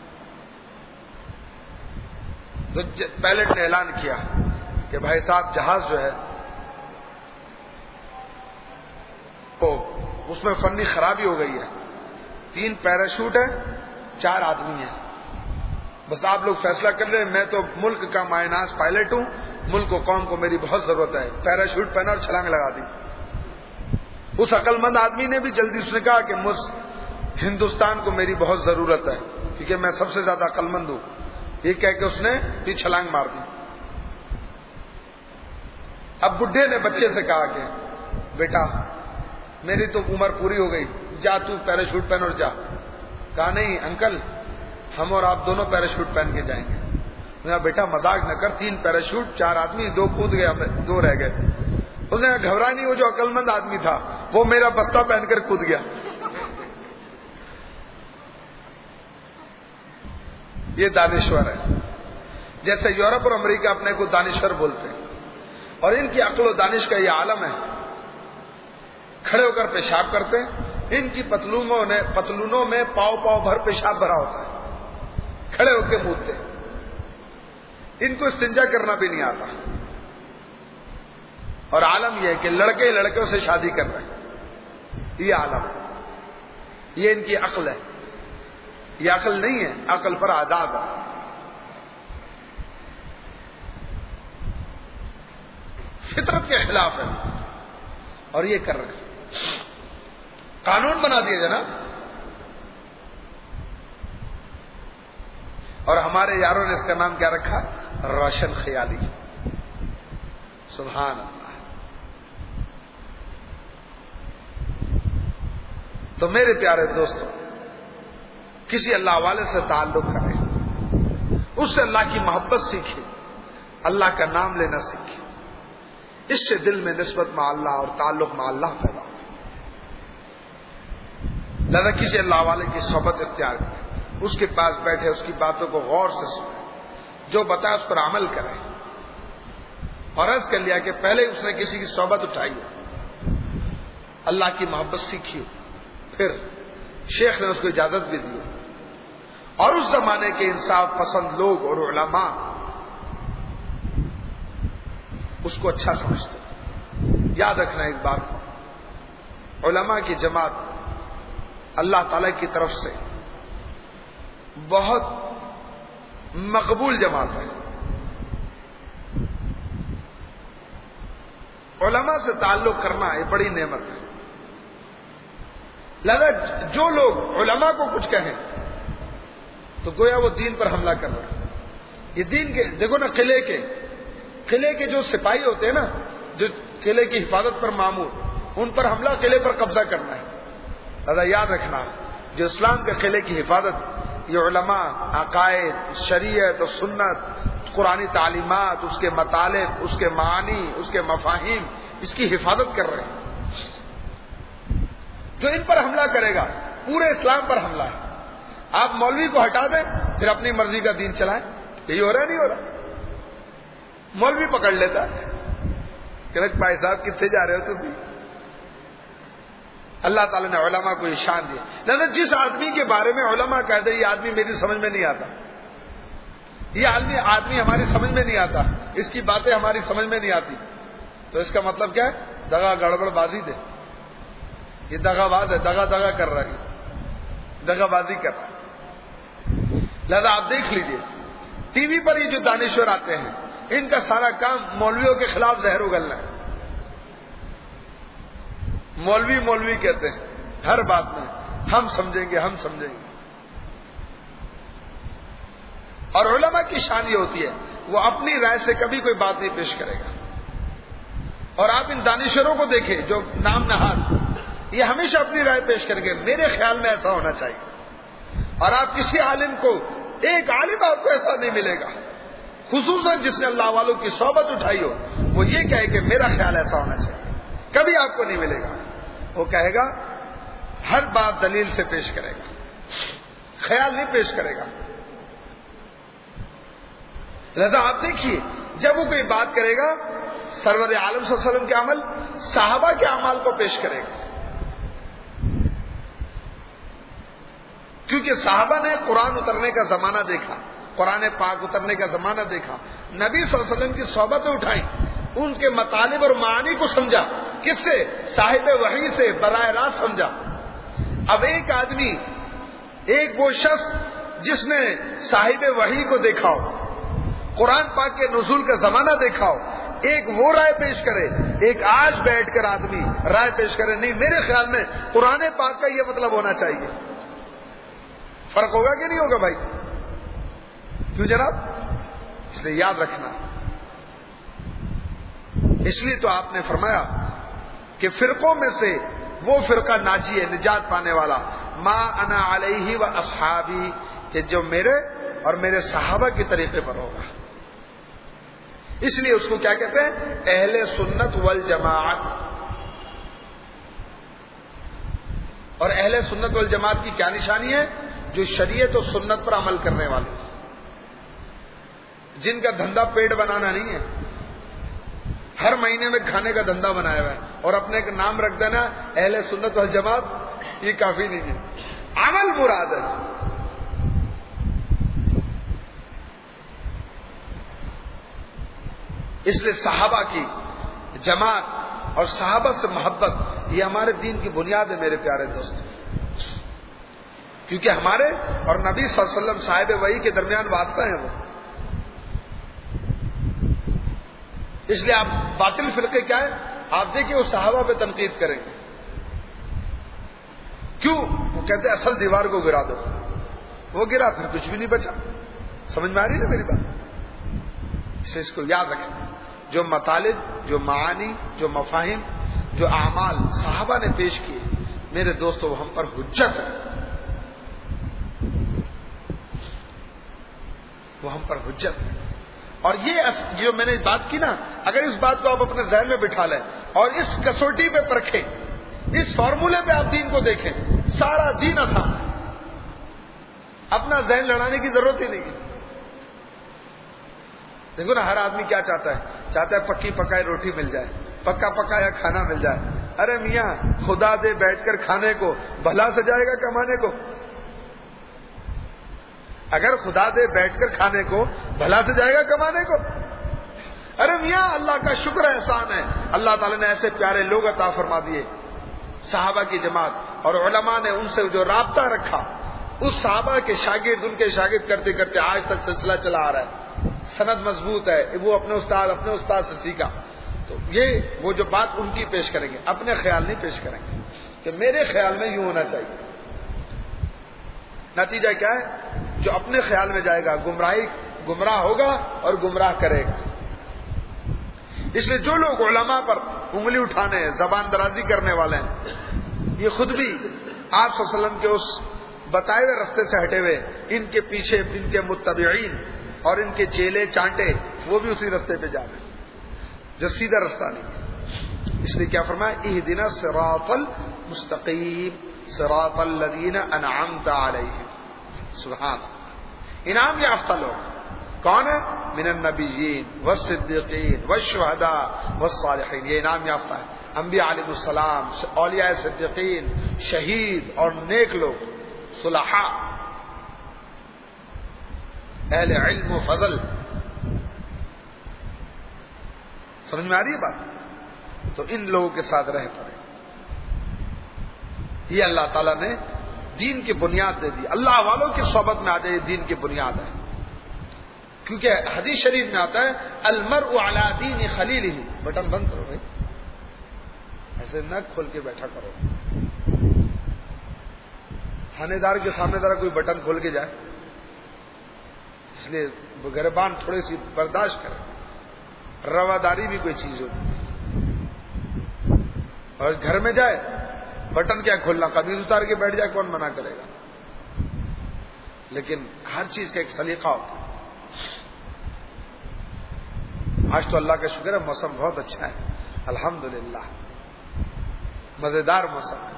تو پائلٹ نے اعلان کیا کہ بھائی صاحب جہاز جو ہے وہ اس میں فنی خرابی ہو گئی ہے، تین پیراشوٹ ہے، چار آدمی ہیں، بس آپ لوگ فیصلہ کر لیں. میں تو ملک کا مائناز پائلٹ ہوں، ملک و قوم کو میری بہت ضرورت ہے. پیراشوٹ پہنا اور چھلانگ لگا دی. اس عقل مند آدمی نے بھی جلدی اس نے کہا کہ مجھ ہندوستان کو میری بہت ضرورت ہے کیونکہ میں سب سے زیادہ عقل مند ہوں. یہ کہہ کے اس نے بھی چھلانگ مار دی. اب بڈھے نے بچے سے کہا کہ بیٹا میری تو عمر پوری ہو گئی، جا تو پیراشوٹ پہن اور جا. کہا نہیں انکل، ہم اور آپ دونوں پیراشوٹ پہن کے جائیں گے. کہا بیٹا مذاق نہ کر، تین پیراشوٹ، چار آدمی، دو کود گئے، دو رہ گئے. انہوں نے گھبرا نہیں، وہ جو عقل مند آدمی تھا وہ میرا بستہ پہن کر کود گیا. یہ دانشور ہے. جیسے یورپ اور امریکہ اپنے کو دانشور بولتے ہیں اور ان کی عقل و دانش کا یہ عالم ہے. کھڑے ہو کر پیشاب کرتے ہیں، ان کی پتلونوں نے پتلونوں میں پاؤ پاؤ بھر پیشاب بھرا ہوتا ہے، کھڑے ہو کے مودتے. ان کو استنجا کرنا بھی نہیں آتا. اور عالم یہ ہے کہ لڑکے لڑکوں سے شادی کر رہے ہیں. یہ عالم، یہ ان کی عقل ہے. یہ عقل نہیں ہے، عقل پر عذاب ہے. فطرت کے خلاف ہے اور یہ کر رہے ہیں. قانون بنا دیا جناب. اور ہمارے یاروں نے اس کا نام کیا رکھا؟ روشن خیالی. سبحان اللہ. تو میرے پیارے دوستوں، کسی اللہ والے سے تعلق کریں، اس سے اللہ کی محبت سیکھیں، اللہ کا نام لینا سیکھیں. اس سے دل میں نسبت مع اللہ اور تعلق مع اللہ پیدا ہوتا ہے. لہذا کسی اللہ والے کی صحبت اختیار کریں، اس کے پاس بیٹھے، اس کی باتوں کو غور سے سنیں، جو بتایا اس پر عمل کریں. اور عرض کر لیا کہ پہلے اس نے کسی کی صحبت اٹھائی ہے اللہ کی محبت سیکھی. پھر شیخ نے اس کو اجازت بھی دی. اور اس زمانے کے انصاف پسند لوگ اور علماء اس کو اچھا سمجھتے. یاد رکھنا ایک بات کو، علماء کی جماعت اللہ تعالی کی طرف سے بہت مقبول جماعت ہے. علماء سے تعلق کرنا یہ بڑی نعمت ہے. لہذا جو لوگ علماء کو کچھ کہیں تو گویا وہ دین پر حملہ کر رہے ہیں. یہ دین کے دیکھو نا، قلعے کے قلعے کے جو سپاہی ہوتے ہیں نا، جو قلعے کی حفاظت پر مامور، ان پر حملہ قلعے پر قبضہ کرنا ہے. لہذا یاد رکھنا، جو اسلام کے قلعے کی حفاظت یہ علماء، عقائد، شریعت اور سنت، قرآنی تعلیمات، اس کے مطالب، اس کے معانی، اس کے مفاہیم، اس کی حفاظت کر رہے ہیں. جو ان پر حملہ کرے گا پورے اسلام پر حملہ ہے. آپ مولوی کو ہٹا دیں پھر اپنی مرضی کا دین چلائیں. یہی ہو رہا نہیں ہو رہا؟ مولوی پکڑ لیتا ہے کہ بھائی صاحب کتنے جا رہے ہو تم؟ اللہ تعالیٰ نے علماء کو یہ شان دی. لہذا جس آدمی کے بارے میں علماء کہہ دے یہ آدمی میری سمجھ میں نہیں آتا، یہ آدمی آدمی ہماری سمجھ میں نہیں آتا، اس کی باتیں ہماری سمجھ میں نہیں آتی، تو اس کا مطلب کیا ہے؟ دغا گڑبڑ بازی دے. یہ دغا باز ہے، دغا دغا کر رہا ہے، دغا بازی کر رہا ہے. لہذا آپ دیکھ لیجئے ٹی وی پر یہ جو دانشور آتے ہیں، ان کا سارا کام مولویوں کے خلاف زہر اگلنا ہے. مولوی مولوی کہتے ہیں ہر بات میں، ہم سمجھیں گے ہم سمجھیں گے. اور علماء کی شان یہ ہوتی ہے وہ اپنی رائے سے کبھی کوئی بات نہیں پیش کرے گا. اور آپ ان دانشوروں کو دیکھیں جو نام نہاد، یہ ہمیشہ اپنی رائے پیش کریں گے میرے خیال میں ایسا ہونا چاہیے. اور آپ کسی عالم کو، ایک عالم آپ کو ایسا نہیں ملے گا خصوصاً جس نے اللہ والوں کی صحبت اٹھائی ہو، وہ یہ کہے کہ میرا خیال ایسا ہونا چاہیے. کبھی آپ کو نہیں ملے گا. وہ کہے گا ہر بات دلیل سے پیش کرے گا، خیال نہیں پیش کرے گا. لہذا آپ دیکھیے جب وہ کوئی بات کرے گا سرور عالم صلی اللہ علیہ وسلم کے عمل، صحابہ کے اعمال کو پیش کرے گا. کیونکہ صحابہ نے قرآن اترنے کا زمانہ دیکھا، قرآن پاک اترنے کا زمانہ دیکھا، نبی صلی اللہ علیہ وسلم کی صحبتیں اٹھائیں، ان کے مطالب اور معانی کو سمجھا. کس سے؟ صاحب وحی سے براہ راست سمجھا. اب ایک آدمی، ایک وہ شخص جس نے صاحب وحی کو دیکھا ہو، قرآن پاک کے نزول کا زمانہ دیکھا ہو، ایک وہ رائے پیش کرے، ایک آج بیٹھ کر آدمی رائے پیش کرے نہیں میرے خیال میں قرآن پاک کا یہ مطلب ہونا چاہیے. فرق ہوگا کہ نہیں ہوگا بھائی؟ کیوں جناب؟ اس لیے یاد رکھنا. اس لیے تو آپ نے فرمایا کہ فرقوں میں سے وہ فرقہ ناجی ہے، نجات پانے والا، ما انا علیہ و اصحابی، کہ جو میرے اور میرے صحابہ کے طریقے پر ہوگا. اس لیے اس کو کیا کہتے ہیں؟ اہل سنت والجماعت. اور اہل سنت والجماعت کی کیا نشانی ہے؟ جو شریعت و سنت پر عمل کرنے والے، جن کا دھندا پیٹ بنانا نہیں ہے، ہر مہینے میں کھانے کا دھندا بنایا ہوا ہے اور اپنے ایک نام رکھ دینا اہل سنت والجماعت، یہ کافی نہیں ہے. عمل مراد ہے. اس لیے صحابہ کی جماعت اور صحابہ سے محبت یہ ہمارے دین کی بنیاد ہے میرے پیارے دوست. کیونکہ ہمارے اور نبی صلی اللہ علیہ وسلم صاحب وحی کے درمیان واسطہ ہیں وہ. اس لیے آپ باطل فرقے کیا ہے؟ آپ دیکھیں وہ صحابہ پہ تنقید کریں گے. کیوں؟ وہ کہتے ہیں اصل دیوار کو گرا دو. وہ گرا پھر کچھ بھی نہیں بچا. سمجھ میں آ رہی نا میری بات؟ اسے اس کو یاد رکھیں. جو مطالب، جو معانی، جو مفاہیم، جو اعمال صحابہ نے پیش کیے میرے دوستو وہ ہم پر حجت ہے، وہ ہم پر حجت ہے. اور یہ جو میں نے بات کی نا، اگر اس بات کو آپ اپنے ذہن میں بٹھا لیں اور اس کسوٹی پہ پرکھیں، اس فارمولے پہ آپ دین کو دیکھیں، سارا دین آسان ہے. اپنا ذہن لڑانے کی ضرورت ہی نہیں ہے. دیکھو نا ہر آدمی کیا چاہتا ہے؟ چاہتا ہے پکی پکائی روٹی مل جائے. پکا پکایا کھانا مل جائے. ارے میاں خدا دے بیٹھ کر کھانے کو بھلا سے جائے گا کمانے کو؟ اگر خدا دے بیٹھ کر کھانے کو بھلا سے جائے گا کمانے کو؟ ارے میاں اللہ کا شکر احسان ہے, اللہ تعالیٰ نے ایسے پیارے لوگ عطا فرما دیے, صحابہ کی جماعت, اور علماء نے ان سے جو رابطہ رکھا, اس صحابہ کے شاگرد ان کے شاگرد کرتے کرتے آج تک سلسلہ چلا آ رہا ہے, سند مضبوط ہے, وہ اپنے استاد اپنے استاد سے سیکھا. تو یہ وہ جو بات ان کی پیش کریں گے, اپنے خیال نہیں پیش کریں گے کہ میرے خیال میں یوں ہونا چاہیے. نتیجہ کیا ہے؟ جو اپنے خیال میں جائے گا گمراہی گمراہ ہوگا اور گمراہ کرے گا. اس لیے جو لوگ علماء پر انگلی اٹھانے زبان درازی کرنے والے ہیں, یہ خود بھی آپ صلی اللہ علیہ وسلم کے اس بتائے ہوئے رستے سے ہٹے ہوئے, ان کے پیچھے ان کے متبعین اور ان کے چیلے چانٹے وہ بھی اسی رستے پہ جا رہے ہیں جو سیدھا رستہ نہیں. اس لیے کیا فرمایا؟ اہدنا الصراط المستقیم صراط الذین انعمت علیہم. سبحان اللہ. انعام یافتہ لوگ کون ہے؟ من النبیین والصدیقین والشہداء والصالحین. یہ انعام یافتہ ہے. انبیاء علیہ السلام, اولیاء صدیقین, شہید اور نیک لوگ, صلحاء, اہل علم و فضل. سمجھ میں آ رہی ہے بات؟ تو ان لوگوں کے ساتھ رہ پڑے. یہ اللہ تعالیٰ نے دین کی بنیاد دے دی. اللہ والوں کی صحبت میں آ جائے, دین کی بنیاد ہے. کیونکہ حدیث شریف میں آتا ہے المرء علی دین خلیلہ. بٹن بند کرو بھائی, ایسے نہ کھول کے بیٹھا کرو. تھانے دار کے سامنے ذرا کوئی بٹن کھول کے جائے, اس لیے گربان تھوڑی سی برداشت کرے. رواداری بھی کوئی چیز ہوتی, اور گھر میں جائے بٹن کیا کھولنا, قمیض اتار کے بیٹھ جائے, کون منع کرے گا؟ لیکن ہر چیز کا ایک سلیقہ ہوتا ہے. آج تو اللہ کا شکر ہے موسم بہت اچھا ہے, الحمدللہ, مزیدار موسم ہے.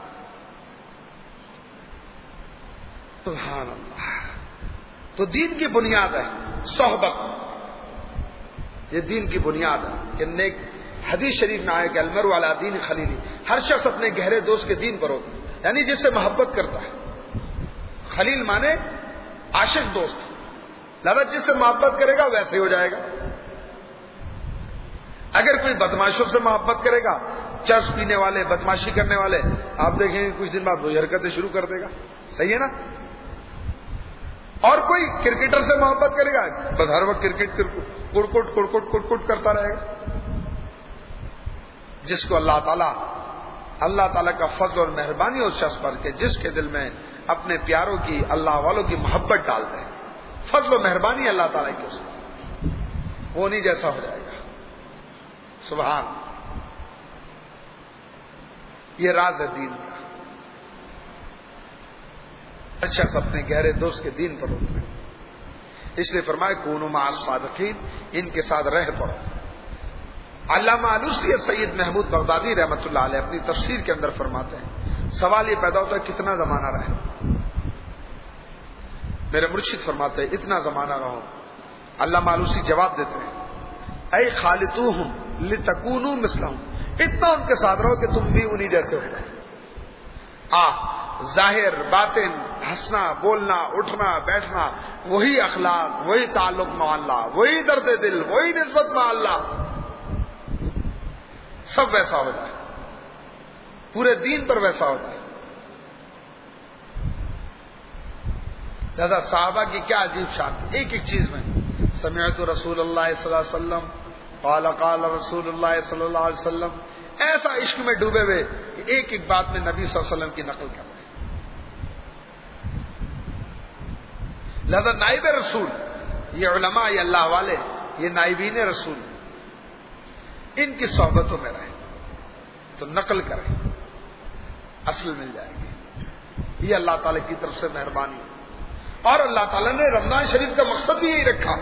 سبحان اللہ. تو دین کی بنیاد ہے صحبت, یہ دین کی بنیاد ہے کہ نیک. حدیث شریف میں آئے کہ المرء علی دین خلیلی, ہر شخص اپنے گہرے دوست کے دین پر ہوتا ہے, یعنی جس سے محبت کرتا ہے. خلیل مانے عاشق دوست, لہذا جس سے محبت کرے گا ویسے ہی ہو جائے گا. اگر کوئی بدماشوں سے محبت کرے گا, چرس پینے والے, بدماشی کرنے والے, آپ دیکھیں گے کچھ دن بعد وہی حرکتیں شروع کر دے گا. صحیح ہے نا؟ اور کوئی کرکٹر سے محبت کرے گا, بس ہر وقت کرکٹ کرکٹ کرکٹ کرکٹ کرتا رہے گا. جس کو اللہ تعالیٰ اللہ تعالیٰ کا فضل اور مہربانی اس شخص پر کہ جس کے دل میں اپنے پیاروں کی, اللہ والوں کی محبت ڈال دے, فضل و مہربانی اللہ تعالیٰ کی اس پر, وہ نہیں جیسا ہو جائے گا. سبحان. یہ راز ہے دین کا. اچھا سب اپنے گہرے دوست کے دین پر ہوتا ہے. اس لیے فرمائے کونوا مع الصادقین, ان کے ساتھ رہ پڑو. علامہ علوسی سید محمود بغدادی رحمۃ اللہ علیہ اپنی تفسیر کے اندر فرماتے ہیں, سوال یہ پیدا ہوتا ہے کتنا زمانہ رہے. میرے مرشد فرماتے ہیں اتنا زمانہ رہو. علامہ علوسی جواب دیتے ہیں اے خالطوہم لتکونوا مثلہم, اتنا ان کے ساتھ رہو کہ تم بھی انہی جیسے ہو. آ ظاہر باطن, ہنسنا بولنا اٹھنا بیٹھنا, وہی اخلاق, وہی تعلق مع اللہ, وہی درد دل, وہی نسبت مع اللہ, سب ویسا ہو جائے, پورے دین پر ویسا ہو جائے. دادا صحابہ کی کیا عجیب شان تھی, ایک ایک چیز میں. سمعت رسول اللہ صلی اللہ علیہ وسلم قال قال رسول اللہ صلی اللہ علیہ وسلم, ایسا عشق میں ڈوبے ہوئے کہ ایک ایک بات میں نبی صلی اللہ علیہ وسلم کی نقل کر رہے. لہذا نائب رسول, یہ علماء, یہ اللہ والے, یہ نائبین رسول, ان کی صحبتوں میں رہیں تو نقل کریں, اصل مل جائے گی. یہ اللہ تعالی کی طرف سے مہربانی. اور اللہ تعالیٰ نے رمضان شریف کا مقصد بھی یہی رکھا.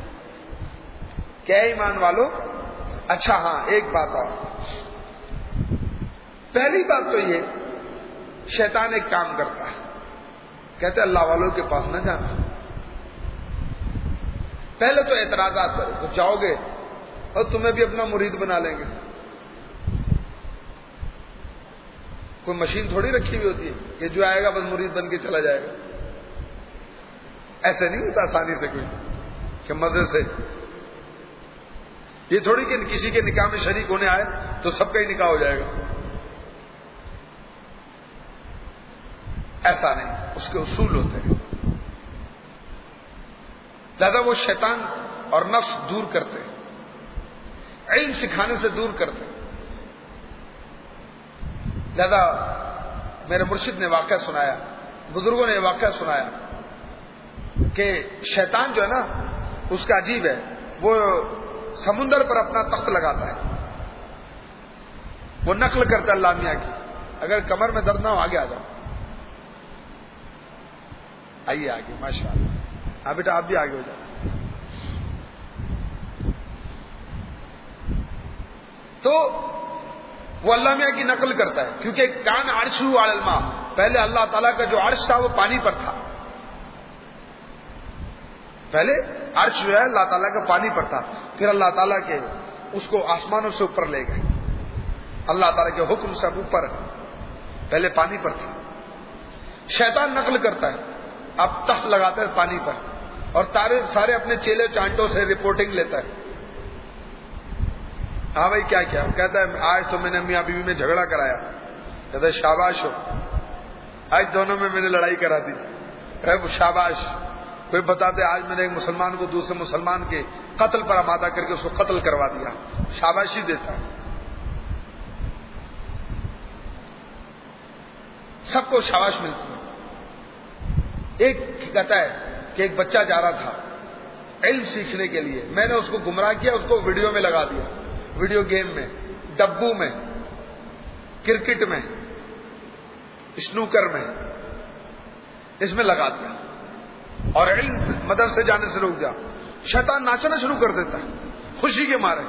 کیا ایمان والو؟ اچھا ہاں ایک بات اور. پہلی بات تو یہ, شیطان ایک کام کرتا ہے, کہتے اللہ والوں کے پاس نہ جانا. پہلے تو اعتراضات کرو, تو جاؤ گے اور تمہیں بھی اپنا مرید بنا لیں گے, کوئی مشین تھوڑی رکھی ہوئی ہوتی ہے کہ جو آئے گا بس مرید بن کے چلا جائے گا. ایسے نہیں ہوتا آسانی سے کوئی کہ مزے سے. یہ تھوڑی کہ کسی کے نکاح میں شریک ہونے آئے تو سب کا ہی نکاح ہو جائے گا. ایسا نہیں, اس کے اصول ہوتے ہیں. لہذا وہ شیطان اور نفس دور کرتے, علم سکھانے سے دور کرتے. لہذا میرے مرشد نے واقعہ سنایا, بزرگوں نے واقعہ سنایا کہ شیطان جو ہے نا اس کا عجیب ہے, وہ سمندر پر اپنا تخت لگاتا ہے, وہ نقل کرتا ہے اللہ میاں کی. اگر کمر میں درد نہ ہو آگے آ جاؤ, آئیے آگے, ماشاء اللہ. ہاں بیٹا آپ بھی آگے ہو جاؤ. تو وہ اللہ میاں کی نقل کرتا ہے, کیونکہ کان عرش علی الماء, پہلے اللہ تعالیٰ کا جو عرش تھا وہ پانی پر تھا. پہلے عرش جو ہے اللہ تعالیٰ کا پانی پر تھا, پھر اللہ تعالیٰ کے اس کو آسمانوں سے اوپر لے گئے. اللہ تعالیٰ کے حکم سے اوپر, پہلے پانی پر تھا. شیطان نقل کرتا ہے, اب تخت لگاتا ہے پانی پر, اور تارے سارے اپنے چیلے چانٹوں سے رپورٹنگ لیتا ہے. ہاں بھائی کیا کیا؟ کہتا ہے آج تو میں نے میاں بیوی میں جھگڑا کرایا. کہتا ہے شاباش ہو, آج دونوں میں میں نے لڑائی کرا دی. شاباش. کوئی بتاتے آج میں نے ایک مسلمان کو دوسرے مسلمان کے قتل پر آمادہ کر کے اس کو قتل کروا دیا. شاباشی دیتا ہے. سب کو شاباش ملتی ہے. ایک کہتا ہے کہ ایک بچہ جا رہا تھا علم سیکھنے کے لیے, میں نے اس کو گمراہ کیا, اس کو ویڈیو میں لگا دیا, ویڈیو گیم میں, ڈبو میں, کرکٹ میں, اسنوکر میں, اس میں لگا دیا, اور علم مدرسے جانے سے روک دیا. شیطان ناچنا شروع کر دیتا ہے خوشی کے مارے.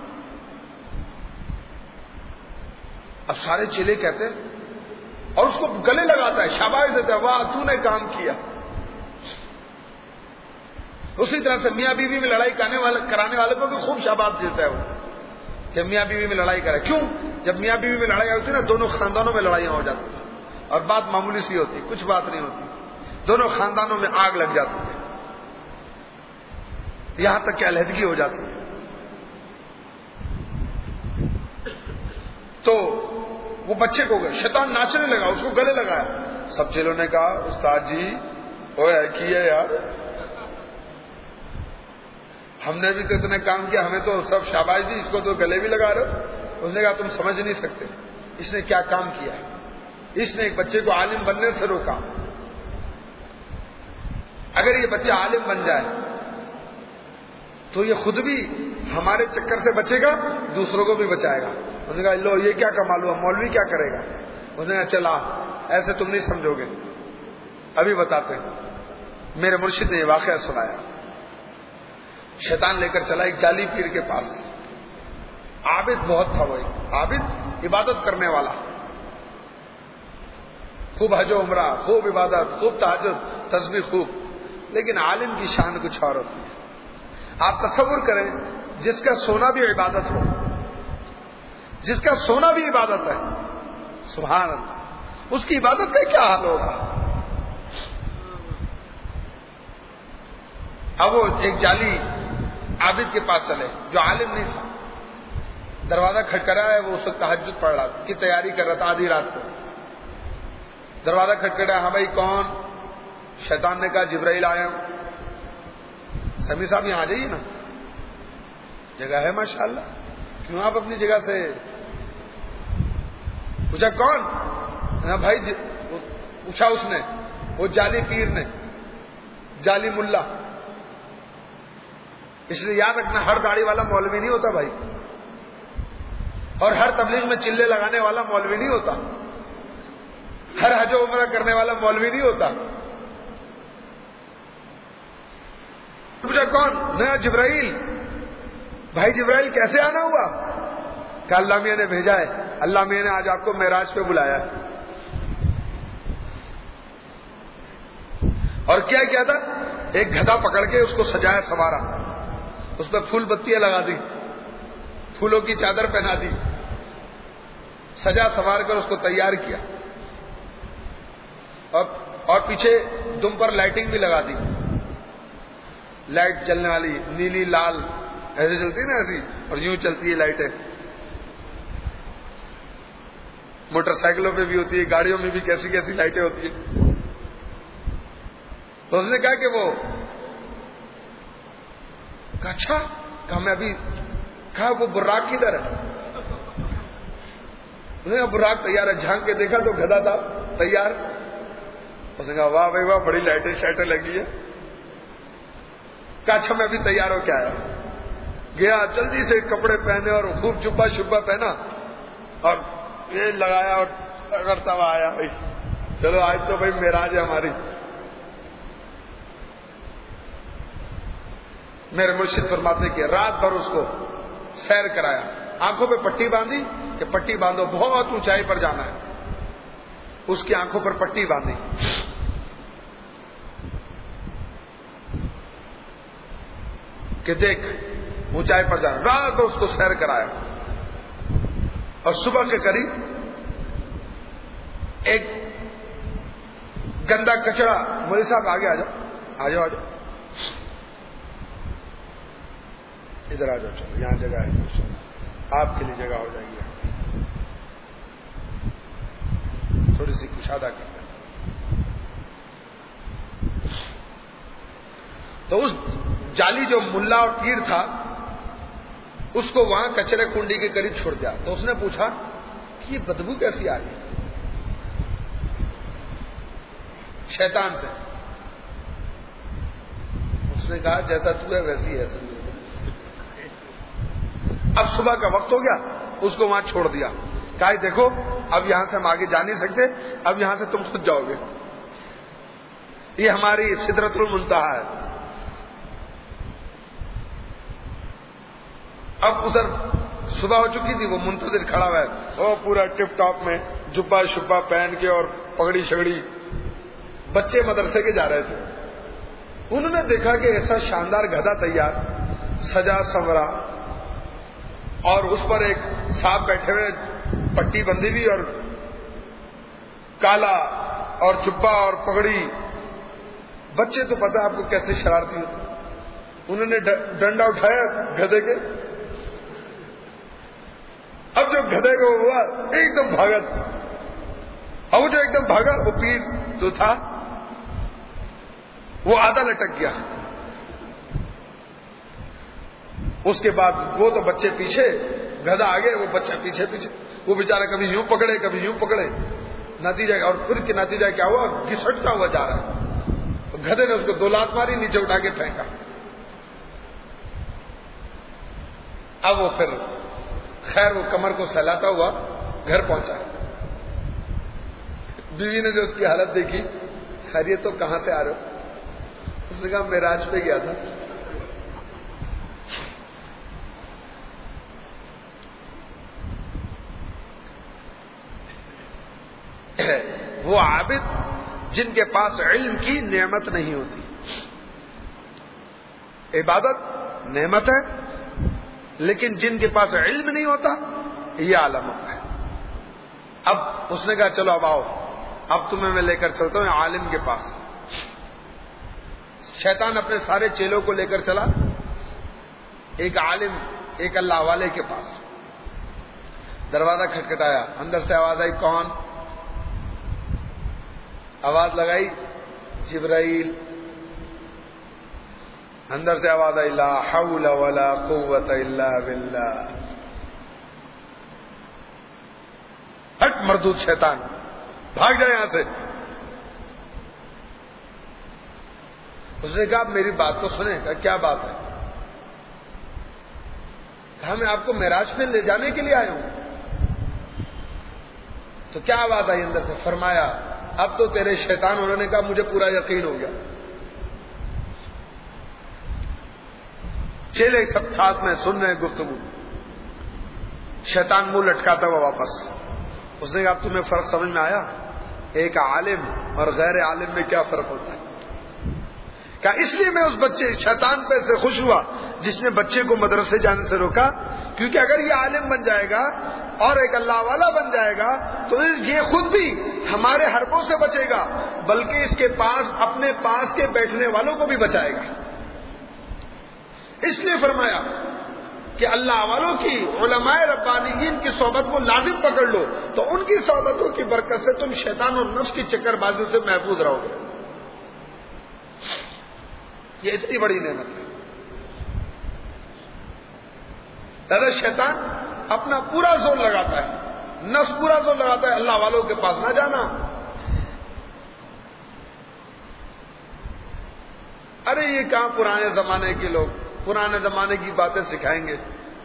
اب سارے چیلے کہتے ہیں, اور اس کو گلے لگاتا ہے, شاباش دیتا ہے, واہ تو نے کام کیا. اسی طرح سے میاں بیوی میں لڑائی کرانے والے کرانے والے کو بھی خوب شاباش دیتا ہے وہ, کہ میاں بیوی میں لڑائی کرے. کیوں؟ جب میاں بیوی میں لڑائی ہوتی نا, دونوں خاندانوں میں لڑائیاں ہو جاتی تھی, اور بات معمولی سی ہوتی, کچھ بات نہیں ہوتی, دونوں خاندانوں میں آگ لگ جاتی ہے, یہاں تک کہ علیحدگی ہو جاتی ہے. تو وہ بچے کو گئے, شیطان ناچنے لگا, اس کو گلے لگایا. سب چیلوں نے کہا استاد جی وہ ہے کی ہے یار, ہم نے بھی تو اتنے کام کیا, ہمیں تو سب شاباش دی, اس کو تو گلے بھی لگا رہے ہو. اس نے کہا تم سمجھ نہیں سکتے اس نے کیا کام کیا ہے. اس نے ایک بچے کو عالم بننے سے روکا. اگر یہ بچہ عالم بن جائے تو یہ خود بھی ہمارے چکر سے بچے گا, دوسروں کو بھی بچائے گا. اس نے کہا لو یہ کیا کمال ہوا, مولوی کیا کرے گا. اس نے کہا چلا ایسے تم نہیں سمجھو گے, ابھی بتاتے ہیں. میرے مرشد نے یہ واقعہ سنایا. شیطان لے کر چلا ایک جعلی پیر کے پاس. عابد بہت تھا وہ, ایک عابد عبادت کرنے والا, خوب حج و عمرہ, خوب عبادت, خوب تہجد تسبیح خوب, لیکن عالم کی شان کچھ اور ہوتی ہے. آپ تصور کریں جس کا سونا بھی عبادت ہو, جس کا سونا بھی عبادت ہے, سبحان اللہ, اس کی عبادت کا کیا حال ہوگا. اب وہ ایک جعلی عابد کے پاس چلے جو عالم نہیں تھا. دروازہ کھٹکھٹایا ہے, وہ اس وقت تہجد پڑھ رہا کی تیاری کر رہا تھا آدھی رات کو. دروازہ کھٹکھٹایا, ہاں بھائی کون. شیطان نے کہا جبرائیل آیا ہوں. سمیع صاحب یہاں آ جائیے نا, جگہ ہے ماشاءاللہ, کیوں آپ اپنی جگہ سے. پوچھا کون. ہاں بھائی ج... پوچھا اس نے, وہ جعلی پیر نے, جعلی ملا. اس لیے یاد رکھنا ہر داڑھی والا مولوی نہیں ہوتا بھائی, اور ہر تبلیغ میں چلے لگانے والا مولوی نہیں ہوتا, ہر حج و عمرہ کرنے والا مولوی نہیں ہوتا. پوچھا کون. نیا جبرائیل. بھائی جبرائیل کیسے آنا ہوا. کہ اللہ میاں نے بھیجا ہے, اللہ میاں نے آج آپ کو معراج پہ بلایا ہے. اور کیا کیا تھا, ایک گدھا پکڑ کے اس کو سجایا سنوارا, اس پہ پھول بتیاں لگا دی, پھولوں کی چادر پہنا دی, سجا سنوار کر اس کو تیار کیا اور اور پیچھے دم پر لائٹنگ بھی لگا دی، لائٹ چلنے والی نیلی لال ایسے چلتی نا ایسی، اور یوں چلتی ہے لائٹیں، موٹر سائیکلوں پہ بھی ہوتی ہے، گاڑیوں میں بھی کیسی کیسی لائٹیں ہوتی ہیں۔ تو اس نے کہا کہ وہ کہا اچھا، کہا میں ابھی، کہا وہ براق کدھر ہے؟ اس نے کہا براق تیار ہے، جھانک کے دیکھا تو گدھا تھا تیار۔ اس نے کہا واہ بھائی واہ، بڑی لائٹیں شائٹیں لگی ہے۔ کہا اچھا میں ابھی تیار ہو کے آیا، گیا جلدی سے کپڑے پہنے اور خوب جبا شبا پہنا اور یہ لگایا اور کرتا ہوا آیا، بھائی چلو آج تو بھائی معراج ہے ہماری۔ میرے مرشد فرماتے کہ رات بھر اس کو سیر کرایا، آنکھوں پہ پٹی باندھی کہ پٹی باندھو، بہت اونچائی پر جانا ہے، اس کی آنکھوں پر پٹی باندھی۔ کہ دیکھ اونچائی پر جانا، رات بھر اس کو سیر کرایا، اور صبح کے قریب ایک گندا کچڑا، مولوی صاحب آگے آ جاؤ آ جاؤ آ جاؤ ادھر آ جاؤ، چلو یہاں جگہ ہے، آپ کے لیے جگہ ہو جائے گی، تھوڑی سی کشادہ کرتے ہیں۔ تو اس جالی جو ملا اور پیر تھا اس کو وہاں کچرے کنڈی کے قریب چھوڑ دیا۔ تو اس نے پوچھا کہ یہ بدبو کیسی آ رہی ہے؟ شیطان سے۔ اس نے کہا جیسا تو ہے ویسی ہے۔ اب صبح کا وقت ہو گیا، اس کو وہاں چھوڑ دیا، کہا دیکھو اب یہاں سے ہم آگے جا نہیں سکتے، اب یہاں سے تم خود جاؤ گے، یہ ہماری سدرۃ المنتہا ہے۔ اب ادھر صبح ہو چکی تھی، وہ منتظر کھڑا ہوا ہے، وہ پورا ٹپ ٹاپ میں جبا شبا پہن کے اور پگڑی شگڑی، بچے مدرسے کے جا رہے تھے۔ انہوں نے دیکھا کہ ایسا شاندار گدھا تیار، سجا سنورا، اور اس پر ایک صاحب بیٹھے ہوئے، پٹی بندھی ہوئی اور کالا اور جبا اور پگڑی۔ بچے تو پتا آپ کو کیسے شرارتی ہوتے، انہوں نے ڈنڈا اٹھایا گدھے کے، اب جو گدھے کو ہوا ایک دم بھاگا، اب وہ جو ایک دم بھاگا وہ پیر جو تھا وہ آدھا لٹک گیا۔ اس کے بعد وہ تو بچے پیچھے، گدھا آگے، وہ بچہ پیچھے پیچھے، وہ بیچارہ کبھی یوں پکڑے کبھی یوں پکڑے، نتیجہ اور پھر کے نتیجہ کیا ہوا، گھسٹتا ہوا جا رہا ہے۔ گدھے نے اس کو دو لات ماری، نیچے اٹھا کے پھینکا۔ اب وہ پھر خیر وہ کمر کو سہلاتا ہوا گھر پہنچا۔ بیوی نے جو اس کی حالت دیکھی، خیریت تو کہاں سے آ رہے ہو؟ اس نے کہا معراج پہ گیا تھا۔ وہ عابد جن کے پاس علم کی نعمت نہیں ہوتی، عبادت نعمت ہے لیکن جن کے پاس علم نہیں ہوتا یہ علامت ہے۔ اب اس نے کہا چلو اب آؤ، اب تمہیں میں لے کر چلتا ہوں عالم کے پاس۔ شیطان اپنے سارے چیلوں کو لے کر چلا ایک عالم، ایک اللہ والے کے پاس۔ دروازہ کھٹکھٹایا، اندر سے آواز آئی، کون؟ آواز لگائی، جبرائیل۔ اندر سے آواز آئی، لا حول ولا قوت الا باللہ۔ ہٹ مردود شیطان، بھاگ جائے یہاں سے۔ اس نے کہا میری بات تو سنیں۔ کہا کیا بات ہے؟ کہا میں آپ کو معراج پہ لے جانے کے لیے آیا ہوں۔ تو کیا آواز آئی اندر سے؟ فرمایا اب تو تیرے شیطان، انہوں نے کہا مجھے پورا یقین ہو گیا۔ چیلے سب ساتھ میں سن رہے گفتگو، شیطان منہ لٹکاتا ہوا واپس۔ اس نے کہا اب تمہیں فرق سمجھ میں آیا ایک عالم اور غیر عالم میں کیا فرق ہوتا ہے؟ کہا اس لیے میں اس بچے شیطان پہ سے خوش ہوا جس نے بچے کو مدرسے جانے سے روکا، کیونکہ اگر یہ عالم بن جائے گا اور ایک اللہ والا بن جائے گا تو یہ خود بھی ہمارے حربوں سے بچے گا، بلکہ اس کے پاس اپنے پاس کے بیٹھنے والوں کو بھی بچائے گا۔ اس لیے فرمایا کہ اللہ والوں کی، علماء ربانیین کی صحبت کو لازم پکڑ لو، تو ان کی صحبتوں کی برکت سے تم شیطان اور نفس کی چکر بازی سے محفوظ رہو گے۔ یہ اتنی بڑی نعمت ہے۔ دادا شیطان اپنا پورا زور لگاتا ہے، نفس پورا زور لگاتا ہے اللہ والوں کے پاس نہ جانا۔ ارے یہ کہاں پرانے زمانے کے لوگ پرانے زمانے کی باتیں سکھائیں گے،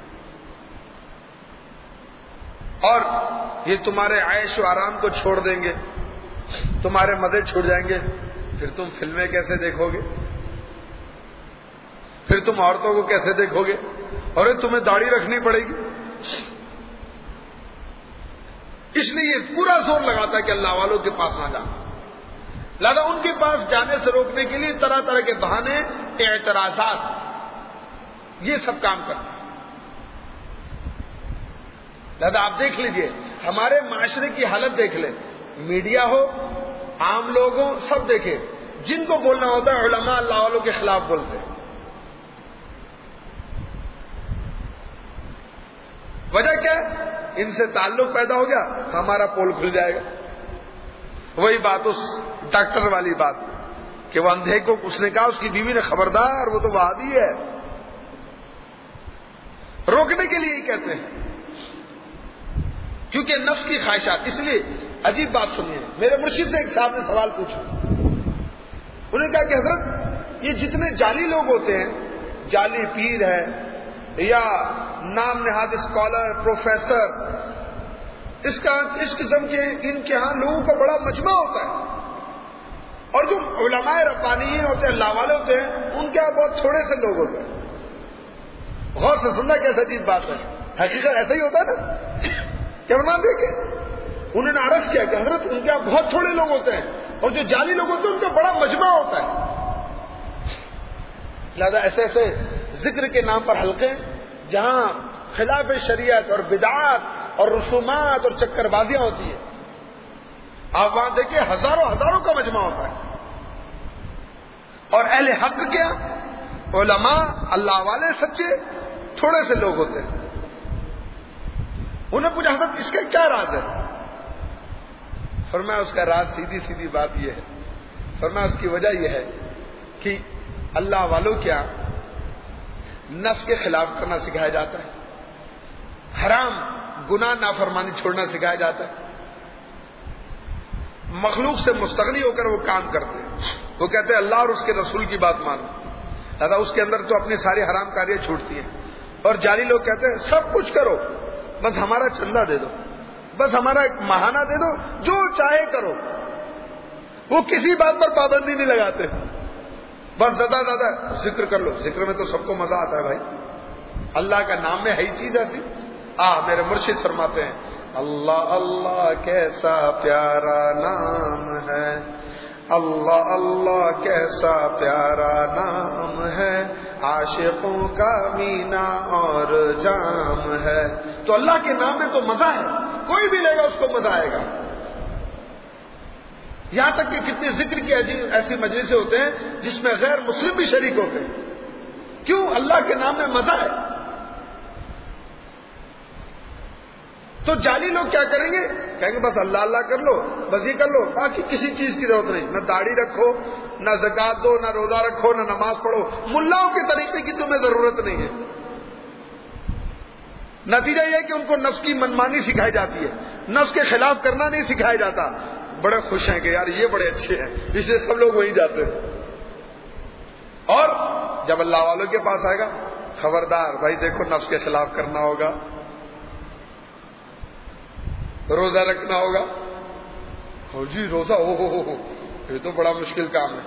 اور یہ تمہارے عیش و آرام کو چھوڑ دیں گے، تمہارے مزے چھوڑ جائیں گے، پھر تم فلمیں کیسے دیکھو گے، پھر تم عورتوں کو کیسے دیکھو گے، اور تمہیں داڑھی رکھنی پڑے گی۔ اس لیے یہ پورا زور لگاتا ہے کہ اللہ والوں کے پاس نہ جانا، لہذا ان کے پاس جانے سے روکنے کے لیے طرح طرح کے بہانے، اعتراضات، یہ سب کام کرتے ہیں۔ لہذا آپ دیکھ لیجئے ہمارے معاشرے کی حالت دیکھ لیں، میڈیا ہو، عام لوگ ہو، سب دیکھیں، جن کو بولنا ہوتا ہے علماء اللہ والوں کے خلاف بولتے ہیں۔ وجہ کیا ہے؟ ان سے تعلق پیدا ہو گیا، ہمارا پول کھل جائے گا۔ وہی بات اس ڈاکٹر والی بات کہ وہ اندھے کو اس نے کہا، اس کی بیوی نے، خبردار وہ تو وہابی ہے، روکنے کے لیے ہی کہتے ہیں، کیونکہ نفس کی خواہشات۔ اس لیے عجیب بات سنیے، میرے مرشد سے ایک صاحب نے سوال پوچھا، انہوں نے کہا کہ حضرت یہ جتنے جعلی لوگ ہوتے ہیں، جعلی پیر ہے یا نام نہاد اسکالر، پروفیسر، اس کا اس قسم کے ان کے ہاں لوگوں کا بڑا مجمع ہوتا ہے، اور جو علماء ربانیین ہوتے ہیں، اللہ والے ہوتے ہیں، ان کے ہاں بہت تھوڑے سے لوگ ہوتے ہیں۔ غور سے سننا کیسا عجیب بات ہے، حقیقت ایسا ہی ہوتا ہے نا۔ کیا فرمان دیکھیں، انہوں نے عرض کیا کہ حضرت ان کے یہاں بہت تھوڑے لوگ ہوتے ہیں، اور جو جعلی لوگ ہوتے ہیں ان کا بڑا مجمع ہوتا ہے۔ لہذا ایسے ایسے ذکر کے نام پر حلقے جہاں خلاف شریعت اور بدعات اور رسومات اور چکر بازیاں ہوتی ہیں، آپ وہاں دیکھیں ہزاروں ہزاروں کا مجمع ہوتا ہے، اور اہل حق کیا، علماء اللہ والے سچے تھوڑے سے لوگ ہوتے ہیں۔ انہیں پوچھا حضرت اس کا کیا راز ہے؟ فرمایا اس کا راز سیدھی سیدھی بات یہ ہے، فرمایا اس کی وجہ یہ ہے کہ اللہ والوں کیا نفس کے خلاف کرنا سکھایا جاتا ہے، حرام گناہ نافرمانی چھوڑنا سکھایا جاتا ہے، مخلوق سے مستغنی ہو کر وہ کام کرتے ہیں، وہ کہتے ہیں اللہ اور اس کے رسول کی بات مانو، لہذا اس کے اندر تو اپنی ساری حرام کاریاں چھوٹتی ہیں۔ اور جعلی لوگ کہتے ہیں سب کچھ کرو، بس ہمارا چندہ دے دو، بس ہمارا ایک ماہانہ دے دو، جو چاہے کرو، وہ کسی بات پر پابندی نہیں لگاتے، بس زیادہ زیادہ ذکر کر لو۔ ذکر میں تو سب کو مزہ آتا ہے بھائی، اللہ کا نام میں ہے ہی چیز ایسی۔ آ میرے مرشد فرماتے ہیں اللہ اللہ کیسا پیارا نام ہے، اللہ اللہ کیسا پیارا نام ہے، عاشقوں کا مینا اور جام ہے۔ تو اللہ کے نام میں تو مزہ ہے، کوئی بھی لے گا اس کو مزہ آئے گا۔ یہاں تک کہ کتنے ذکر کی ایسی مجلسیں ہوتے ہیں جس میں غیر مسلم بھی شریک ہوتے ہیں، کیوں؟ اللہ کے نام میں مزہ ہے۔ تو جعلی لوگ کیا کریں گے؟ کہیں گے بس اللہ اللہ کر لو، بس یہ کر لو، باقی کسی چیز کی ضرورت نہیں، نہ داڑھی رکھو، نہ زکات دو، نہ روزہ رکھو، نہ نماز پڑھو، ملاؤں کے طریقے کی تمہیں ضرورت نہیں ہے۔ نتیجہ یہ ہے کہ ان کو نفس کی منمانی سکھائی جاتی ہے، نفس کے خلاف کرنا نہیں سکھایا جاتا۔ بڑے خوش ہیں کہ یار یہ بڑے اچھے ہیں، اس لیے سب لوگ وہیں جاتے ہیں۔ اور جب اللہ والوں کے پاس آئے گا، خبردار بھائی دیکھو نفس کے خلاف کرنا ہوگا، روزہ رکھنا ہوگا۔ ہو جی روزہ، او ہو ہو یہ تو بڑا مشکل کام ہے۔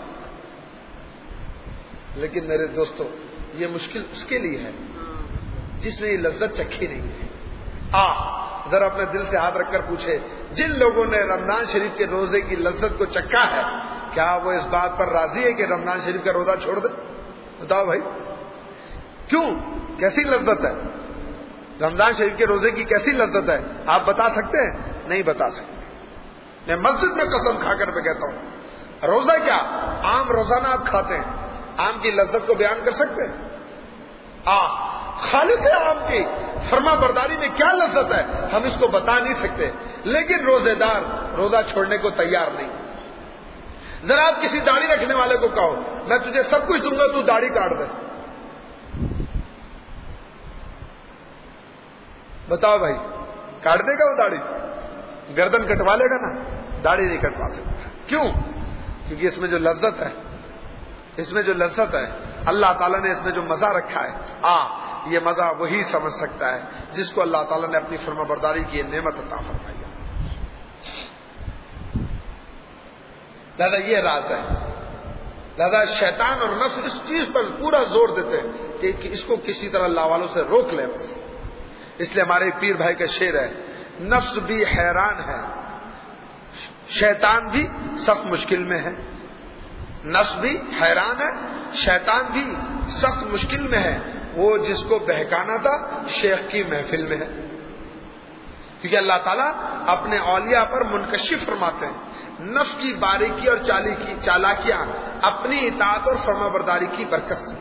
لیکن میرے دوستو یہ مشکل اس کے لیے ہے جس نے یہ لذت چکھی نہیں ہے۔ آ ذرا اپنے دل سے ہاتھ رکھ کر پوچھے، جن لوگوں نے رمضان شریف کے روزے کی لذت کو چکھا ہے، کیا وہ اس بات پر راضی ہے کہ رمضان شریف کا روزہ چھوڑ دے؟ بتاؤ بھائی، کیوں؟ کیسی لذت ہے؟ رمضان شریف کے روزے کی کیسی لذت ہے آپ بتا سکتے ہیں؟ نہیں بتا سکتے. میں مسجد میں قسم کھا کر میں کہتا ہوں، روزہ کیا عام روزانہ آپ کھاتے ہیں، آم کی لذت کو بیان کر سکتے ہیں؟ آ خالق ہے آم کی فرما برداری میں کیا لذت ہے ہم اس کو بتا نہیں سکتے. لیکن روزے دار روزہ چھوڑنے کو تیار نہیں. ذرا آپ کسی داڑھی رکھنے والے کو کہو میں تجھے سب کچھ دوں گا تو داڑھی کاٹ دے، بتاؤ بھائی کاٹ دے گا وہ داڑھی؟ گردن کٹوا لے گا نا، داڑھی نہیں کٹوا سکتا. کیوں؟ کیونکہ اس میں جو لذت ہے، اس میں جو لذت ہے اللہ تعالیٰ نے اس میں جو مزہ رکھا ہے، آ یہ مزہ وہی سمجھ سکتا ہے جس کو اللہ تعالیٰ نے اپنی فرما برداری کی نعمت عطا فرمائی. لہذا یہ راز ہے. لہذا شیطان اور نفس اس چیز پر پورا زور دیتے ہیں کہ اس کو کسی طرح اللہ والوں سے روک لے. بس اس لیے ہمارے پیر بھائی کا شعر ہے، نفس بھی حیران ہے شیطان بھی سخت مشکل میں ہے. نفس بھی حیران ہے شیطان بھی سخت مشکل میں ہے. وہ جس کو بہکانا تھا شیخ کی محفل میں ہے. کیونکہ اللہ تعالیٰ اپنے اولیاء پر منکشف فرماتے ہیں نفس کی باریکی اور چالیکی چالاکیاں اپنی اطاعت اور فرما برداری کی برکت سے.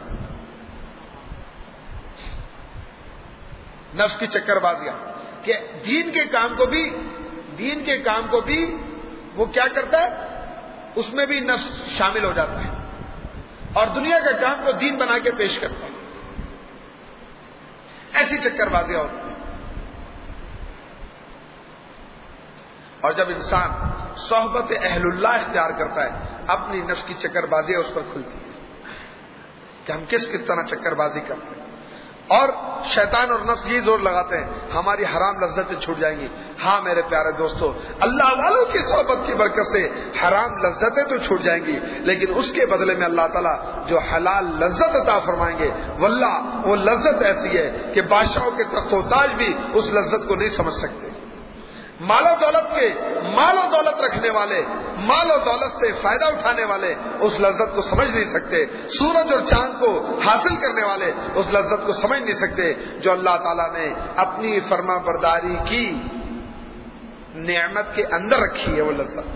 نفس کی چکر بازیاں کہ دین کے کام کو بھی دین کے کام کو بھی وہ کیا کرتا ہے، اس میں بھی نفس شامل ہو جاتا ہے اور دنیا کا کام کو دین بنا کے پیش کرتا ہے. ایسی چکر بازیاں ہوتی ہیں. اور جب انسان صحبت اہل اللہ اختیار کرتا ہے اپنی نفس کی چکر بازیاں اس پر کھلتی ہے کہ ہم کس کس طرح چکر بازی کرتے ہیں. اور شیطان اور نفس یہ زور لگاتے ہیں ہماری حرام لذتیں چھوٹ جائیں گی. ہاں میرے پیارے دوستو، اللہ والوں کی صحبت کی برکت سے حرام لذتیں تو چھوٹ جائیں گی، لیکن اس کے بدلے میں اللہ تعالیٰ جو حلال لذت عطا فرمائیں گے، واللہ وہ لذت ایسی ہے کہ بادشاہوں کے تخت و تاج بھی اس لذت کو نہیں سمجھ سکتے. مال و دولت کے مال و دولت رکھنے والے، مال و دولت سے فائدہ اٹھانے والے اس لذت کو سمجھ نہیں سکتے. سورج اور چاند کو حاصل کرنے والے اس لذت کو سمجھ نہیں سکتے جو اللہ تعالیٰ نے اپنی فرما برداری کی نعمت کے اندر رکھی ہے. وہ لذت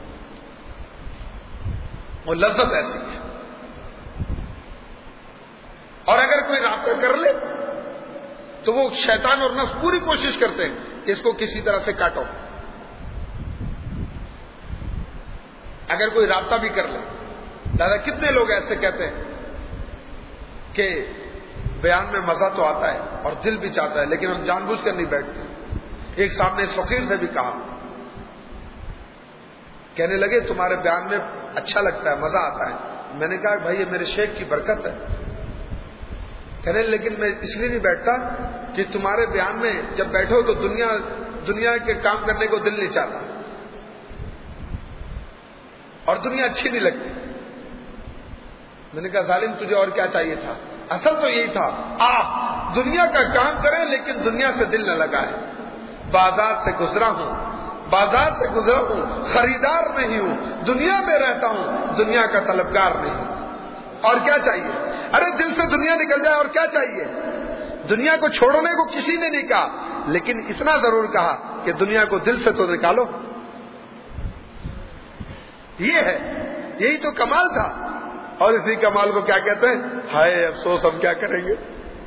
وہ لذت ایسی ہے. اور اگر کوئی رابطہ کر لے تو وہ شیطان اور نفس پوری کوشش کرتے ہیں کہ اس کو کسی طرح سے کاٹو. اگر کوئی رابطہ بھی کر لے، دادا کتنے لوگ ایسے کہتے ہیں کہ بیان میں مزہ تو آتا ہے اور دل بھی چاہتا ہے لیکن ہم جان بوجھ کر نہیں بیٹھتے. ایک صاحب نے اس فقیر سے بھی کہا، کہنے لگے تمہارے بیان میں اچھا لگتا ہے، مزہ آتا ہے. میں نے کہا بھائی یہ میرے شیخ کی برکت ہے. کہنے لیکن میں اس لیے نہیں بیٹھتا کہ تمہارے بیان میں جب بیٹھو تو دنیا دنیا کے کام کرنے کو دل نہیں چاہتا اور دنیا اچھی نہیں لگتی. میں نے کہا ظالم تجھے اور کیا چاہیے تھا؟ اصل تو یہی تھا، آ دنیا کا کام کریں لیکن دنیا سے دل نہ لگائے. بازار سے گزرا ہوں بازار سے گزرا ہوں خریدار نہیں ہوں، دنیا میں رہتا ہوں دنیا کا طلبگار نہیں ہوں. اور کیا چاہیے؟ ارے دل سے دنیا نکل جائے اور کیا چاہیے؟ دنیا کو چھوڑنے کو کسی نے نہیں کہا، لیکن اتنا ضرور کہا کہ دنیا کو دل سے تو نکالو. یہ ہے، یہی تو کمال تھا. اور اسی کمال کو کیا کہتے ہیں؟ ہائے افسوس ہم کیا کریں گے.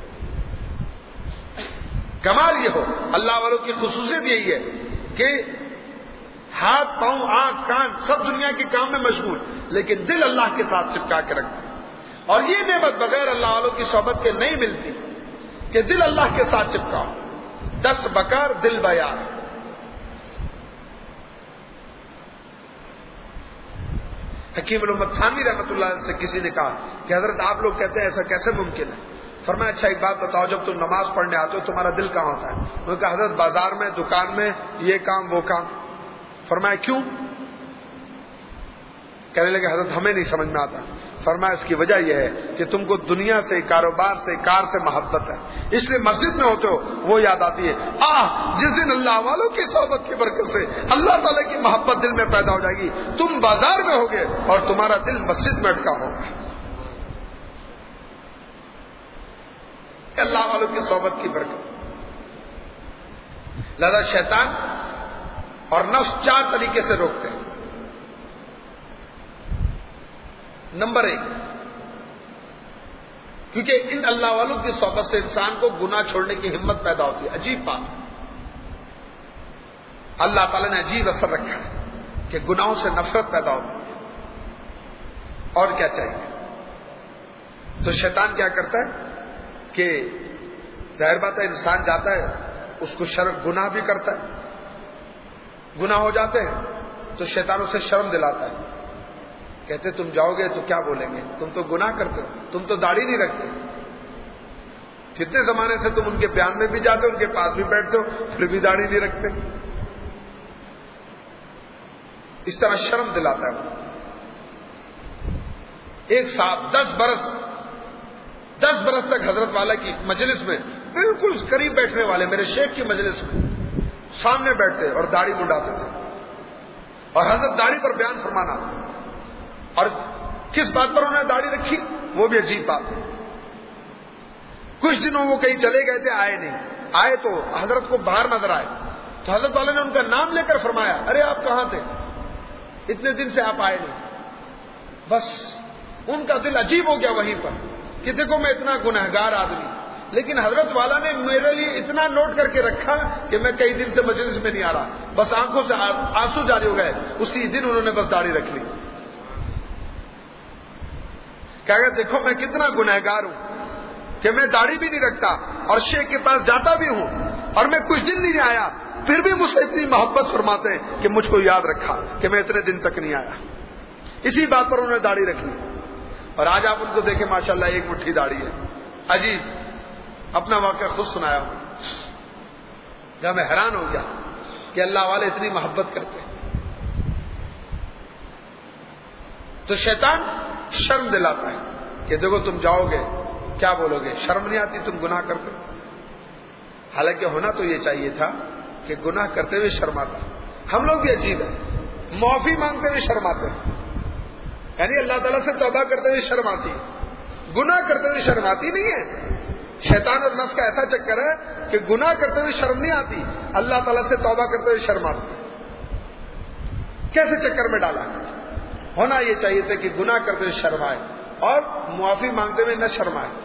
کمال یہ ہو، اللہ والوں کی خصوصیت یہی ہے کہ ہاتھ پاؤں آنکھ کان سب دنیا کے کام میں مشغول، لیکن دل اللہ کے ساتھ چپکا کے رکھتا. اور یہ نعمت بغیر اللہ والوں کی صحبت کے نہیں ملتی کہ دل اللہ کے ساتھ چپکا ہو. دس بکار دل بیار. حکیم الامت تھانوی رحمۃ اللہ علیہ سے کسی نے کہا کہ حضرت آپ لوگ کہتے ہیں ایسا کیسے ممکن ہے؟ فرمایا اچھا ایک بات بتاؤ، جب تم نماز پڑھنے آتے ہو تمہارا دل کہاں ہوتا ہے؟ انہوں نے کہا حضرت بازار میں، دکان میں، یہ کام وہ کام. فرمایا کیوں؟ کہنے لگے حضرت ہمیں نہیں سمجھ میں آتا. فرمایا اس کی وجہ یہ ہے کہ تم کو دنیا سے، کاروبار سے، کار سے محبت ہے، اس لیے مسجد میں ہوتے ہو وہ یاد آتی ہے. آہ جس دن اللہ والوں کی صحبت کی برکت سے اللہ تعالیٰ کی محبت دل میں پیدا ہو جائے گی، تم بازار میں ہوگے اور تمہارا دل مسجد میں اٹکا ہوگا. اللہ والوں کی صحبت کی برکت. لہذا شیطان اور نفس چار طریقے سے روکتے ہیں. نمبر ایک، کیونکہ ان اللہ والوں کی صحبت سے انسان کو گناہ چھوڑنے کی ہمت پیدا ہوتی ہے. عجیب بات، اللہ تعالیٰ نے عجیب اثر رکھا ہے کہ گناہوں سے نفرت پیدا ہوتی ہے. اور کیا چاہیے؟ تو شیطان کیا کرتا ہے کہ ظاہر بات ہے انسان جاتا ہے اس کو شرم، گناہ بھی کرتا ہے، گناہ ہو جاتے ہیں تو شیطان اسے شرم دلاتا ہے. کہتے تم جاؤ گے تو کیا بولیں گے، تم تو گناہ کرتے ہو، تم تو داڑھی نہیں رکھتے. کتنے زمانے سے تم ان کے بیان میں بھی جاتے ہو، ان کے پاس بھی بیٹھتے ہو، پھر بھی داڑھی نہیں رکھتے. اس طرح شرم دلاتا ہے. ایک صاحب دس برس دس برس تک حضرت والا کی مجلس میں بالکل قریب بیٹھنے والے، میرے شیخ کی مجلس میں سامنے بیٹھتے اور داڑھی منڈاتے تھے، اور حضرت داڑھی پر بیان فرمانا. اور کس بات پر انہوں نے داڑھی رکھی وہ بھی عجیب بات ہے. کچھ دنوں وہ کہیں چلے گئے تھے، آئے نہیں. آئے تو حضرت کو باہر نظر آئے تو حضرت والے نے ان کا نام لے کر فرمایا، ارے آپ کہاں تھے، اتنے دن سے آپ آئے نہیں. بس ان کا دل عجیب ہو گیا وہیں پر کہ دیکھو میں اتنا گنہگار آدمی، لیکن حضرت والا نے میرے لیے اتنا نوٹ کر کے رکھا کہ میں کئی دن سے مجلس میں نہیں آ رہا. بس آنکھوں سے آنسو جاری ہو گئے. اسی دن انہوں نے بس داڑھی رکھ لی. کہا گیا دیکھو میں کتنا گنہگار ہوں کہ میں داڑھی بھی نہیں رکھتا اور شیخ کے پاس جاتا بھی ہوں، اور میں کچھ دن نہیں آیا پھر بھی مجھ سے اتنی محبت فرماتے ہیں کہ مجھ کو یاد رکھا کہ میں اتنے دن تک نہیں آیا. اسی بات پر انہوں نے داڑھی رکھ لی. اور آج آپ ان کو دیکھیں ماشاءاللہ ایک مٹھی داڑھی ہے. عجیب، اپنا واقعہ خود سنایا ہوں. جب میں حیران ہو گیا کہ اللہ والے اتنی محبت کرتے ہیں. تو شیطان شرم دلاتا ہے کہ دیکھو تم جاؤ گے کیا بولو گے، شرم نہیں آتی تم گناہ کرتے. حالانکہ ہونا تو یہ چاہیے تھا کہ گناہ کرتے ہوئے شرم آتا. ہم لوگ بھی عجیب ہیں، معافی مانگتے ہوئے شرم آتے ہیں، یعنی اللہ تعالیٰ سے توبہ کرتے ہوئے شرم آتی، گناہ کرتے ہوئے شرم آتی نہیں ہے. شیطان اور نفس کا ایسا چکر ہے کہ گناہ کرتے ہوئے شرم نہیں آتی، اللہ تعالیٰ سے توبہ کرتے ہوئے شرم آتی. کیسے چکر میں ڈالا؟ ہونا یہ چاہیے تھا کہ گناہ کرتے ہوئے شرم آئے اور معافی مانگتے ہوئے نہ شرم آئے.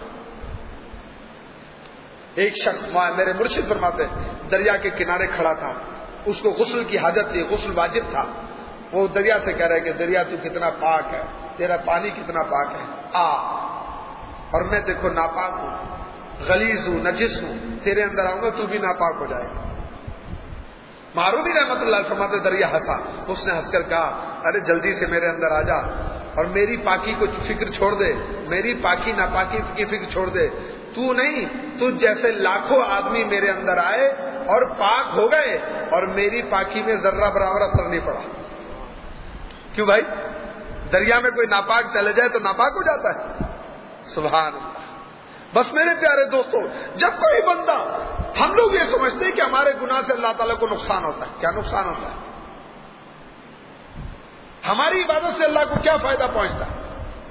ایک شخص میرے مرشد فرماتے دریا کے کنارے کھڑا تھا، اس کو غسل کی حاجت تھی، غسل واجب تھا. وہ دریا سے کہہ رہے کہ دریا تو کتنا پاک ہے، تیرا پانی کتنا پاک ہے، آ. اور میں دیکھو ناپاک ہوں، غلیظ ہوں، نجس ہوں، تیرے اندر آؤں گا تو بھی ناپاک ہو جائے گا. معروفی رحمت اللہ فرماتے دریا ہنسا. اس نے ہنس کر کہا ارے جلدی سے میرے اندر آ جا اور میری پاکی کو فکر چھوڑ دے، میری پاکی ناپاکی کی فکر چھوڑ دے. تو نہیں، تو جیسے لاکھوں آدمی میرے اندر آئے اور پاک ہو گئے اور میری پاکی میں ذرہ برابر اثر نہیں پڑا. کیوں بھائی؟ دریا میں کوئی ناپاک چلے جائے تو ناپاک ہو جاتا ہے. سبحان اللہ. بس میرے پیارے دوستو، جب کوئی بندہ، ہم لوگ یہ سمجھتے ہیں کہ ہمارے گناہ سے اللہ تعالیٰ کو نقصان ہوتا ہے. کیا نقصان ہوتا ہے؟ ہماری عبادت سے اللہ کو کیا فائدہ پہنچتا ہے؟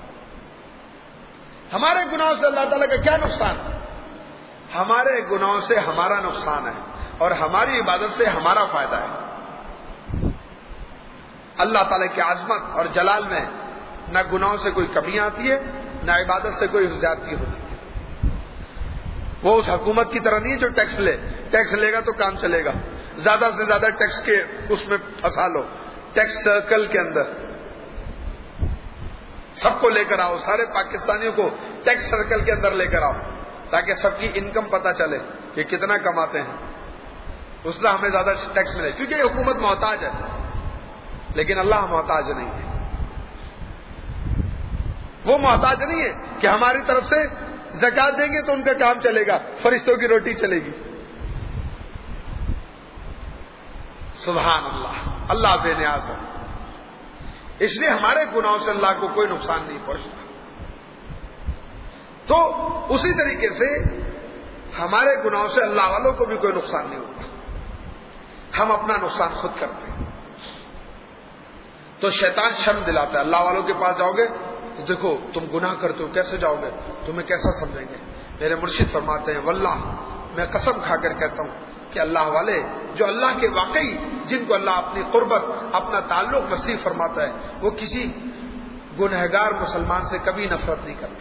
ہمارے گناہوں سے اللہ تعالیٰ کا کیا نقصان ہے؟ ہمارے گناہوں سے ہمارا نقصان ہے اور ہماری عبادت سے ہمارا فائدہ ہے. اللہ تعالیٰ کی عظمت اور جلال میں نہ گناہوں سے کوئی کمیاں آتی ہے، نہ عبادت سے کوئی زیادتی ہوتی ہے. وہ اس حکومت کی طرح نہیں ہے جو ٹیکس لے، ٹیکس لے گا تو کام چلے گا، زیادہ سے زیادہ ٹیکس کے اس میں پھنسا لو، ٹیکس سرکل کے اندر سب کو لے کر آؤ، سارے پاکستانیوں کو ٹیکس سرکل کے اندر لے کر آؤ تاکہ سب کی انکم پتہ چلے کہ کتنا کماتے ہیں، اس طرح ہمیں زیادہ ٹیکس ملے. کیونکہ یہ حکومت محتاج ہے، لیکن اللہ محتاج نہیں ہے. وہ محتاج نہیں ہے کہ ہماری طرف سے زکات دیں گے تو ان کا کام چلے گا، فرشتوں کی روٹی چلے گی. سبحان اللہ. اللہ بے نیاز ہے، اس لیے ہمارے گناہوں سے اللہ کو کوئی نقصان نہیں پہنچتا. تو اسی طریقے سے ہمارے گناہوں سے اللہ والوں کو بھی کوئی نقصان نہیں ہوتا، ہم اپنا نقصان خود کرتے ہیں. تو شیطان شرم دلاتا ہے. اللہ والوں کے پاس جاؤ گے تو دیکھو تم گناہ کرتے ہو، کیسے جاؤ گے، تمہیں کیسا سمجھیں گے. میرے مرشد فرماتے ہیں واللہ میں قسم کھا کر کہتا ہوں کہ کہ اللہ والے جو اللہ کے واقعی جن کو اللہ اپنی قربت اپنا تعلق نصیب فرماتا ہے وہ کسی گنہگار مسلمان سے کبھی نفرت نہیں کرتے.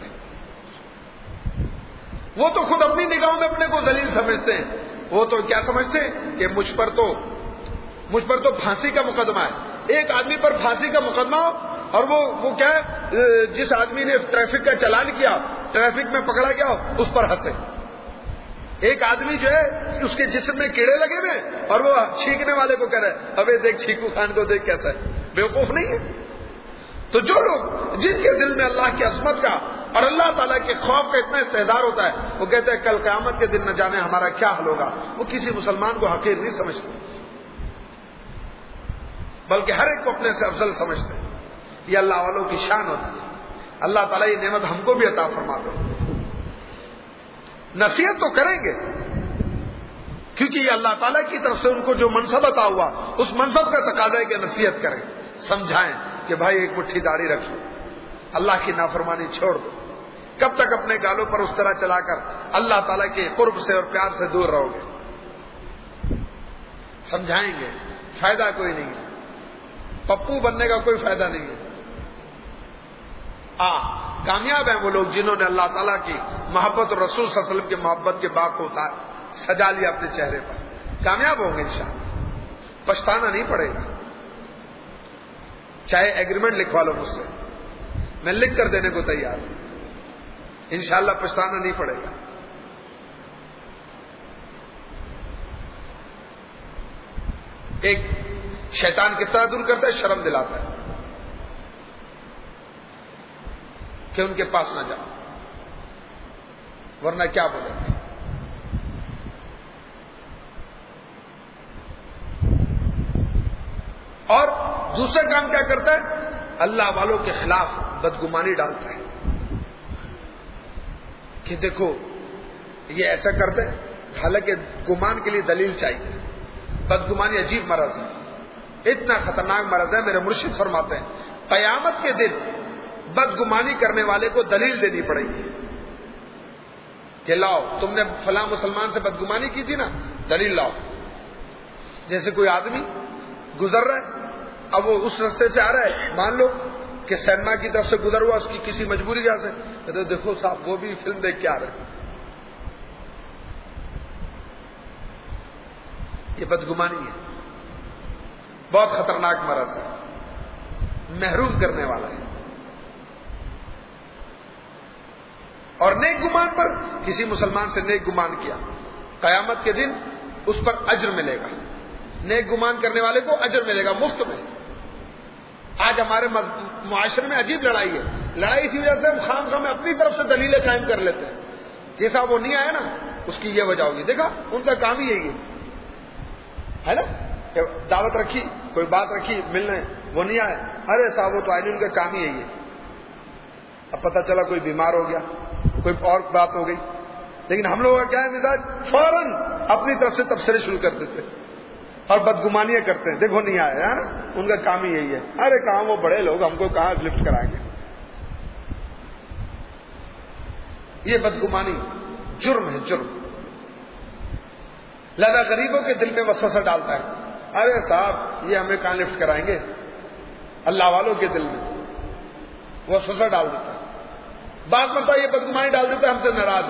وہ تو خود اپنی نگاہوں میں اپنے کو ذلیل سمجھتے ہیں. وہ تو کیا سمجھتے ہیں کہ مجھ پر تو مجھ پر تو پھانسی کا مقدمہ ہے. ایک آدمی پر پھانسی کا مقدمہ ہو اور وہ وہ کیا ہے جس آدمی نے ٹریفک کا چلان کیا ٹریفک میں پکڑا گیا ہو اس پر ہنسے. ایک آدمی جو ہے اس کے جسم میں کیڑے لگے ہوئے اور وہ چھینکنے والے کو کہہ رہا ہے ابے دیکھ چھینکو خان کو دیکھ کیسا ہے. بیوقوف نہیں ہے. تو جو لوگ جن کے دل میں اللہ کی عظمت کا اور اللہ تعالیٰ کے خوف کا اتنا استحضار ہوتا ہے وہ کہتے ہیں کل قیامت کے دن نہ جانے ہمارا کیا حل ہوگا. وہ کسی مسلمان کو حقیر نہیں سمجھتے بلکہ ہر ایک کو اپنے سے افضل سمجھتے ہیں. یہ اللہ والوں کی شان ہوتی ہے. اللہ تعالیٰ یہ نعمت ہم کو بھی عطا فرما دو. نصیحت تو کریں گے کیونکہ یہ اللہ تعالیٰ کی طرف سے ان کو جو منصب عطا ہوا اس منصب کا تقاضا ہے کہ نصیحت کریں, سمجھائیں کہ بھائی ایک مٹھی داڑھی رکھو, اللہ کی نافرمانی چھوڑ دو. کب تک اپنے گالوں پر اس طرح چلا کر اللہ تعالیٰ کے قرب سے اور پیار سے دور رہو گے. سمجھائیں گے, فائدہ کوئی نہیں ہے. پپو بننے کا کوئی فائدہ نہیں ہے. آ کامیاب ہیں وہ لوگ جنہوں نے اللہ تعالیٰ کی محبت اور رسول صلی اللہ علیہ وسلم کی محبت کے باغ کو اتار سجا لیا اپنے چہرے پر. کامیاب ہوں گے انشاءاللہ. پچھتانا نہیں پڑے گا. چاہے ایگریمنٹ لکھوا لو مجھ سے, میں لکھ کر دینے کو تیار ہوں. انشاءاللہ پچھتانا نہیں پڑے گا. ایک شیطان کس طرح دور کرتا ہے, شرم دلاتا ہے کہ ان کے پاس نہ جاؤ ورنہ کیا بولیں گے. اور دوسرا کام کیا کرتا ہے, اللہ والوں کے خلاف بدگمانی ڈالتا ہے کہ دیکھو یہ ایسا کرتے ہیں, حالانکہ گمان کے لیے دلیل چاہیے. بدگمانی عجیب مرض ہے, اتنا خطرناک مرض ہے. میرے مرشد فرماتے ہیں قیامت کے دن بدگمانی کرنے والے کو دلیل دینی پڑے گی کہ لاؤ تم نے فلاں مسلمان سے بدگمانی کی تھی نا, دلیل لاؤ. جیسے کوئی آدمی گزر رہا ہے, اب وہ اس رستے سے آ رہا ہے, مان لو کہ سینما کی طرف سے گزر ہوا, اس کی کسی مجبوری جا سے کہتے دیکھو صاحب وہ بھی فلم دیکھ کے آ رہے ہیں. یہ بدگمانی ہے, بہت خطرناک مرض ہے, محروم کرنے والا ہے. اور نیک گمان پر کسی مسلمان سے نیک گمان کیا, قیامت کے دن اس پر اجر ملے گا. نیک گمان کرنے والے کو اجر ملے گا مفت میں. آج ہمارے معاشرے میں عجیب لڑائی ہے. لڑائی اسی وجہ سے ہم خام خام اپنی طرف سے دلیلیں قائم کر لیتے ہیں. یہ صاحب وہ نہیں آیا نا, اس کی یہ وجہ ہوگی. دیکھا ان کا کام ہی یہی ہے نا, کہ دعوت رکھی, کوئی بات رکھی, ملنے, وہ نہیں آئے, ارے صاحب وہ تو آئے نہیں, ان کا کام ہی یہی ہے. اب پتہ چلا کوئی بیمار ہو گیا, کوئی اور بات ہو گئی, لیکن ہم لوگوں کا کیا ہے مزاج, فوراً اپنی طرف سے تبصرے شروع کر دیتے اور بدگمانیاں کرتے ہیں. دیکھو نہیں آئے, ہے نا, ان کا کام ہی یہی ہے. ارے کہاں وہ بڑے لوگ, ہم کو کہاں لفٹ کرائیں گے. یہ بدگمانی جرم ہے, جرم. لہذا غریبوں کے دل میں وسوسہ ڈالتا ہے, ارے صاحب یہ ہمیں کہاں لفٹ کرائیں گے. اللہ والوں کے دل میں وسوسہ ڈال دیتا ہے. بعض مرتبہ یہ بدگمانی ڈال دیتا ہے ہم سے ناراض ہے.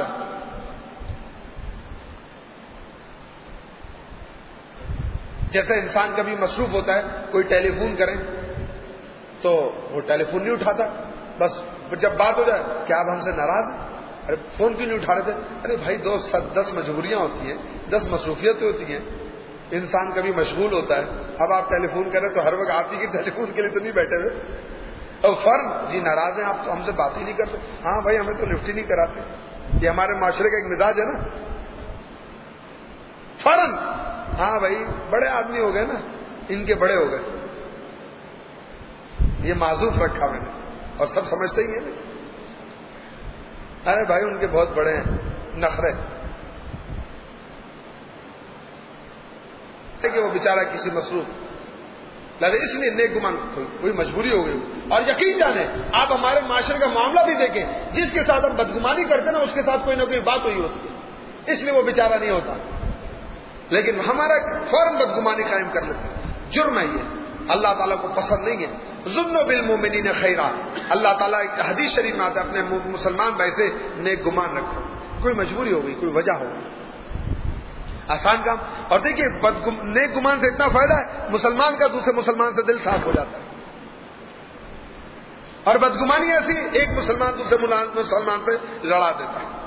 جیسے انسان کبھی مصروف ہوتا ہے, کوئی ٹیلی فون کرے تو وہ ٹیلی فون نہیں اٹھاتا, بس جب بات ہو جائے کیا آپ ہم سے ناراض ہیں, ارے فون کیوں نہیں اٹھا رہے تھے, ارے بھائی دو دس مجبوریاں ہوتی ہیں, دس مصروفیتیں ہوتی ہیں, انسان کبھی مشغول ہوتا ہے. اب آپ ٹیلی فون کریں تو ہر وقت آپ ہی کی ٹیلی فون کے لیے تو نہیں بیٹھے ہوئے, اور فوراً جی ناراض ہیں آپ تو ہم سے بات ہی نہیں کرتے. ہاں بھائی ہمیں تو لفٹ ہی نہیں کراتے. یہ ہمارے معاشرے کا ایک مزاج ہے نا, فوراً ہاں بھائی بڑے آدمی ہو گئے نا, ان کے بڑے ہو گئے. یہ معذوف رکھا میں نے, اور سب سمجھتے ہی ہیں. ارے بھائی ان کے بہت بڑے ہیں نخرے, کہ وہ بیچارہ کسی مصروف, لہذا اس لیے نیک گمان کوئی مجبوری ہو گئی. اور یقین جانے آپ ہمارے معاشرے کا معاملہ بھی دیکھیں, جس کے ساتھ ہم بدگمانی کرتے نا اس کے ساتھ کوئی نہ کوئی بات ہوئی ہوتی ہے, اس لیے وہ بیچارہ نہیں ہوتا. لیکن ہمارا فوراً بدگمانی قائم کر لیتے ہیں. جرم ہے یہ، اللہ تعالیٰ کو پسند نہیں ہے. ظنوا بالمؤمنین خیرا، اللہ تعالیٰ حدیث شریف میں آتا ہے اپنے مسلمان بھائی سے نیک گمان رکھو. کوئی مجبوری ہو گئی، کوئی وجہ ہو گئی، آسان کام. اور دیکھیے نیک گمان سے اتنا فائدہ ہے، مسلمان کا دوسرے مسلمان سے دل صاف ہو جاتا ہے. اور بدگمانی ایسی، ایک مسلمان دوسرے مسلمان سے لڑا دیتا ہے.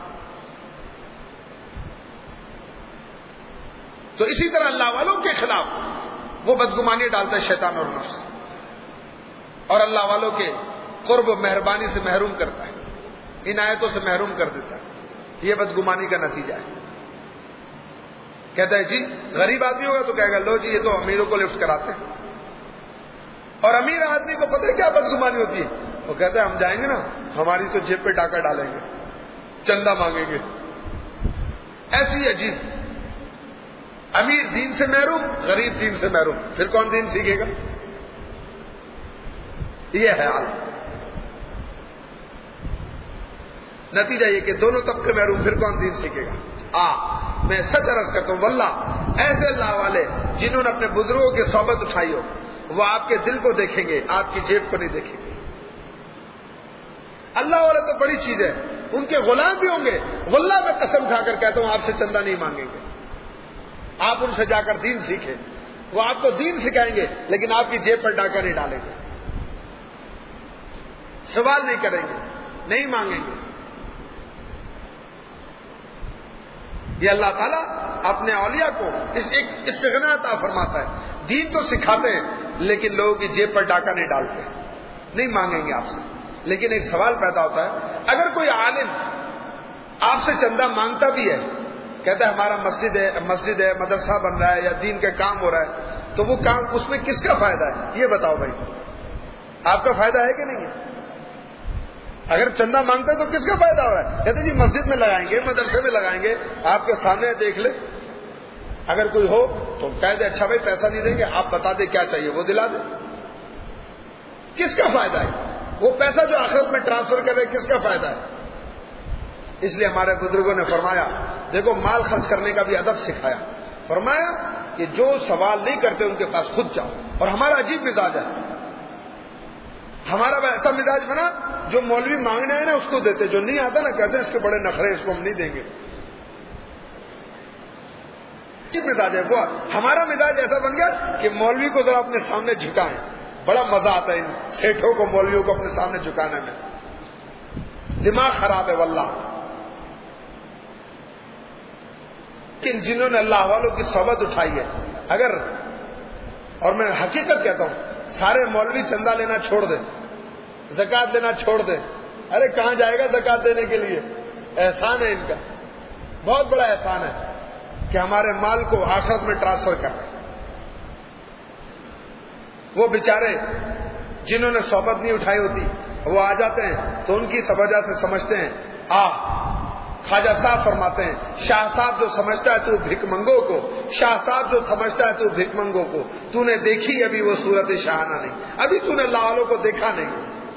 تو اسی طرح اللہ والوں کے خلاف وہ بدگمانی ڈالتا ہے شیطان اور نفس، اور اللہ والوں کے قرب و مہربانی سے محروم کرتا ہے، عنایتوں سے محروم کر دیتا ہے. یہ بدگمانی کا نتیجہ ہے. کہتا ہے جی غریب آدمی ہوگا تو کہے گا لو جی یہ تو امیروں کو لفٹ کراتے ہیں. اور امیر آدمی کو پتہ ہے کیا بدگمانی ہوتی ہے؟ وہ کہتا ہے ہم جائیں گے نا ہماری تو جیب پہ ڈاکہ ڈالیں گے، چندہ مانگیں گے. ایسی عجیب، امیر دین سے محروم، غریب دین سے محروم، پھر کون دین سیکھے گا؟ یہ ہے حال. نتیجہ یہ کہ دونوں طبقے محروم، پھر کون دین سیکھے گا؟ آ میں سچ عرض کرتا ہوں واللہ ایسے اللہ والے جنہوں نے اپنے بزرگوں کی صحبت اٹھائی ہو، وہ آپ کے دل کو دیکھیں گے، آپ کی جیب کو نہیں دیکھیں گے. اللہ والے تو بڑی چیز ہے، ان کے غلام بھی ہوں گے. واللہ میں قسم کھا کر کہتا ہوں آپ سے چندہ نہیں مانگیں گے. آپ ان سے جا کر دین سیکھیں، وہ آپ کو دین سکھائیں گے، لیکن آپ کی جیب پر ڈاکہ نہیں ڈالیں گے، سوال نہیں کریں گے، نہیں مانگیں گے. یہ اللہ تعالیٰ اپنے اولیاء کو اس ایک استغنا عطا فرماتا ہے. دین تو سکھاتے ہیں لیکن لوگوں کی جیب پر ڈاکہ نہیں ڈالتے، نہیں مانگیں گے آپ سے. لیکن ایک سوال پیدا ہوتا ہے، اگر کوئی عالم آپ سے چندہ مانگتا بھی ہے، کہتا ہے ہمارا مسجد ہے مسجد ہے مدرسہ بن رہا ہے یا دین کا کام ہو رہا ہے، تو وہ کام اس میں کس کا فائدہ ہے؟ یہ بتاؤ بھائی، آپ کا فائدہ ہے کہ نہیں ہے؟ اگر چندہ مانگتا ہے تو کس کا فائدہ ہو رہا ہے؟ کہتے جی مسجد میں لگائیں گے، مدرسے میں لگائیں گے، آپ کے سامنے دیکھ لے. اگر کوئی ہو تو کہہ دے اچھا بھائی پیسہ نہیں دیں گے، آپ بتا دیں کیا چاہیے وہ دلا دیں. کس کا فائدہ ہے؟ وہ پیسہ جو آخرت میں ٹرانسفر کر رہے کس کا فائدہ ہے؟ اس لیے ہمارے بزرگوں نے فرمایا، دیکھو مال خرچ کرنے کا بھی ادب سکھایا. فرمایا کہ جو سوال نہیں کرتے ان کے پاس خود جاؤ. اور ہمارا عجیب مزاج ہے، ہمارا ایسا مزاج بنا جو مولوی مانگنا ہے نا اس کو دیتے، جو نہیں آتا نا کہتے ہیں اس کے بڑے نخرے، اس کو ہم نہیں دیں گے. عجیب مزاج ہے. وہ ہمارا مزاج ایسا بن گیا کہ مولوی کو ذرا اپنے سامنے جھکائیں. بڑا مزہ آتا ہے ان سیٹھوں کو مولویوں کو اپنے سامنے جھکانے میں. دماغ خراب ہے واللہ. لیکن جنہوں نے اللہ والوں کی صحبت اٹھائی ہے، اگر، اور میں حقیقت کہتا ہوں، سارے مولوی چندہ لینا چھوڑ دے، زکات دینا چھوڑ دے، ارے کہاں جائے گا زکات دینے کے لیے؟ احسان ہے ان کا، بہت بڑا احسان ہے کہ ہمارے مال کو آخرت میں ٹرانسفر کر رہے. وہ بیچارے جنہوں نے صحبت نہیں اٹھائی ہوتی وہ آ جاتے ہیں تو ان کی وجہ سے سمجھتے ہیں. آ خواجہ صاحب فرماتے ہیں، شاہ صاحب جو سمجھتا ہے تو بھک منگو کو، شاہ صاحب جو سمجھتا ہے تو بھک منگو کو، تو نے دیکھی ابھی وہ صورت شاہانہ نہیں، ابھی تو نے اللہ والوں کو دیکھا نہیں.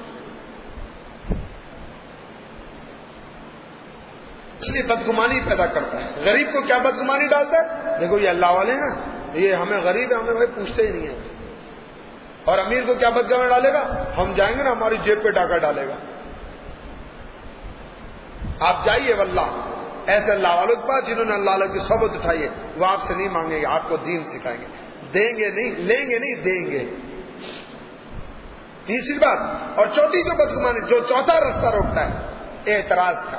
اس لیے بدگمانی پیدا کرتا ہے. غریب کو کیا بدگمانی ڈالتا ہے؟ دیکھو یہ اللہ والے ہیں، یہ ہمیں غریب ہے، ہمیں بھائی پوچھتے ہی نہیں ہیں. اور امیر کو کیا بدگمانی ڈالے گا؟ ہم جائیں گے نا ہماری جیب پہ ڈاکہ ڈالے گا. آپ جائیے واللہ ایسے اللہ والوں کے پاس جنہوں نے اللہ والوں کی صحبت اٹھائی ہے، وہ آپ سے نہیں مانگیں گے، آپ کو دین سکھائیں گے. دیں گے نہیں، لیں گے نہیں، دیں گے. تیسری بات اور چوتھی جو بدگمانی، جو چوتھا راستہ روکتا ہے، اعتراض کا.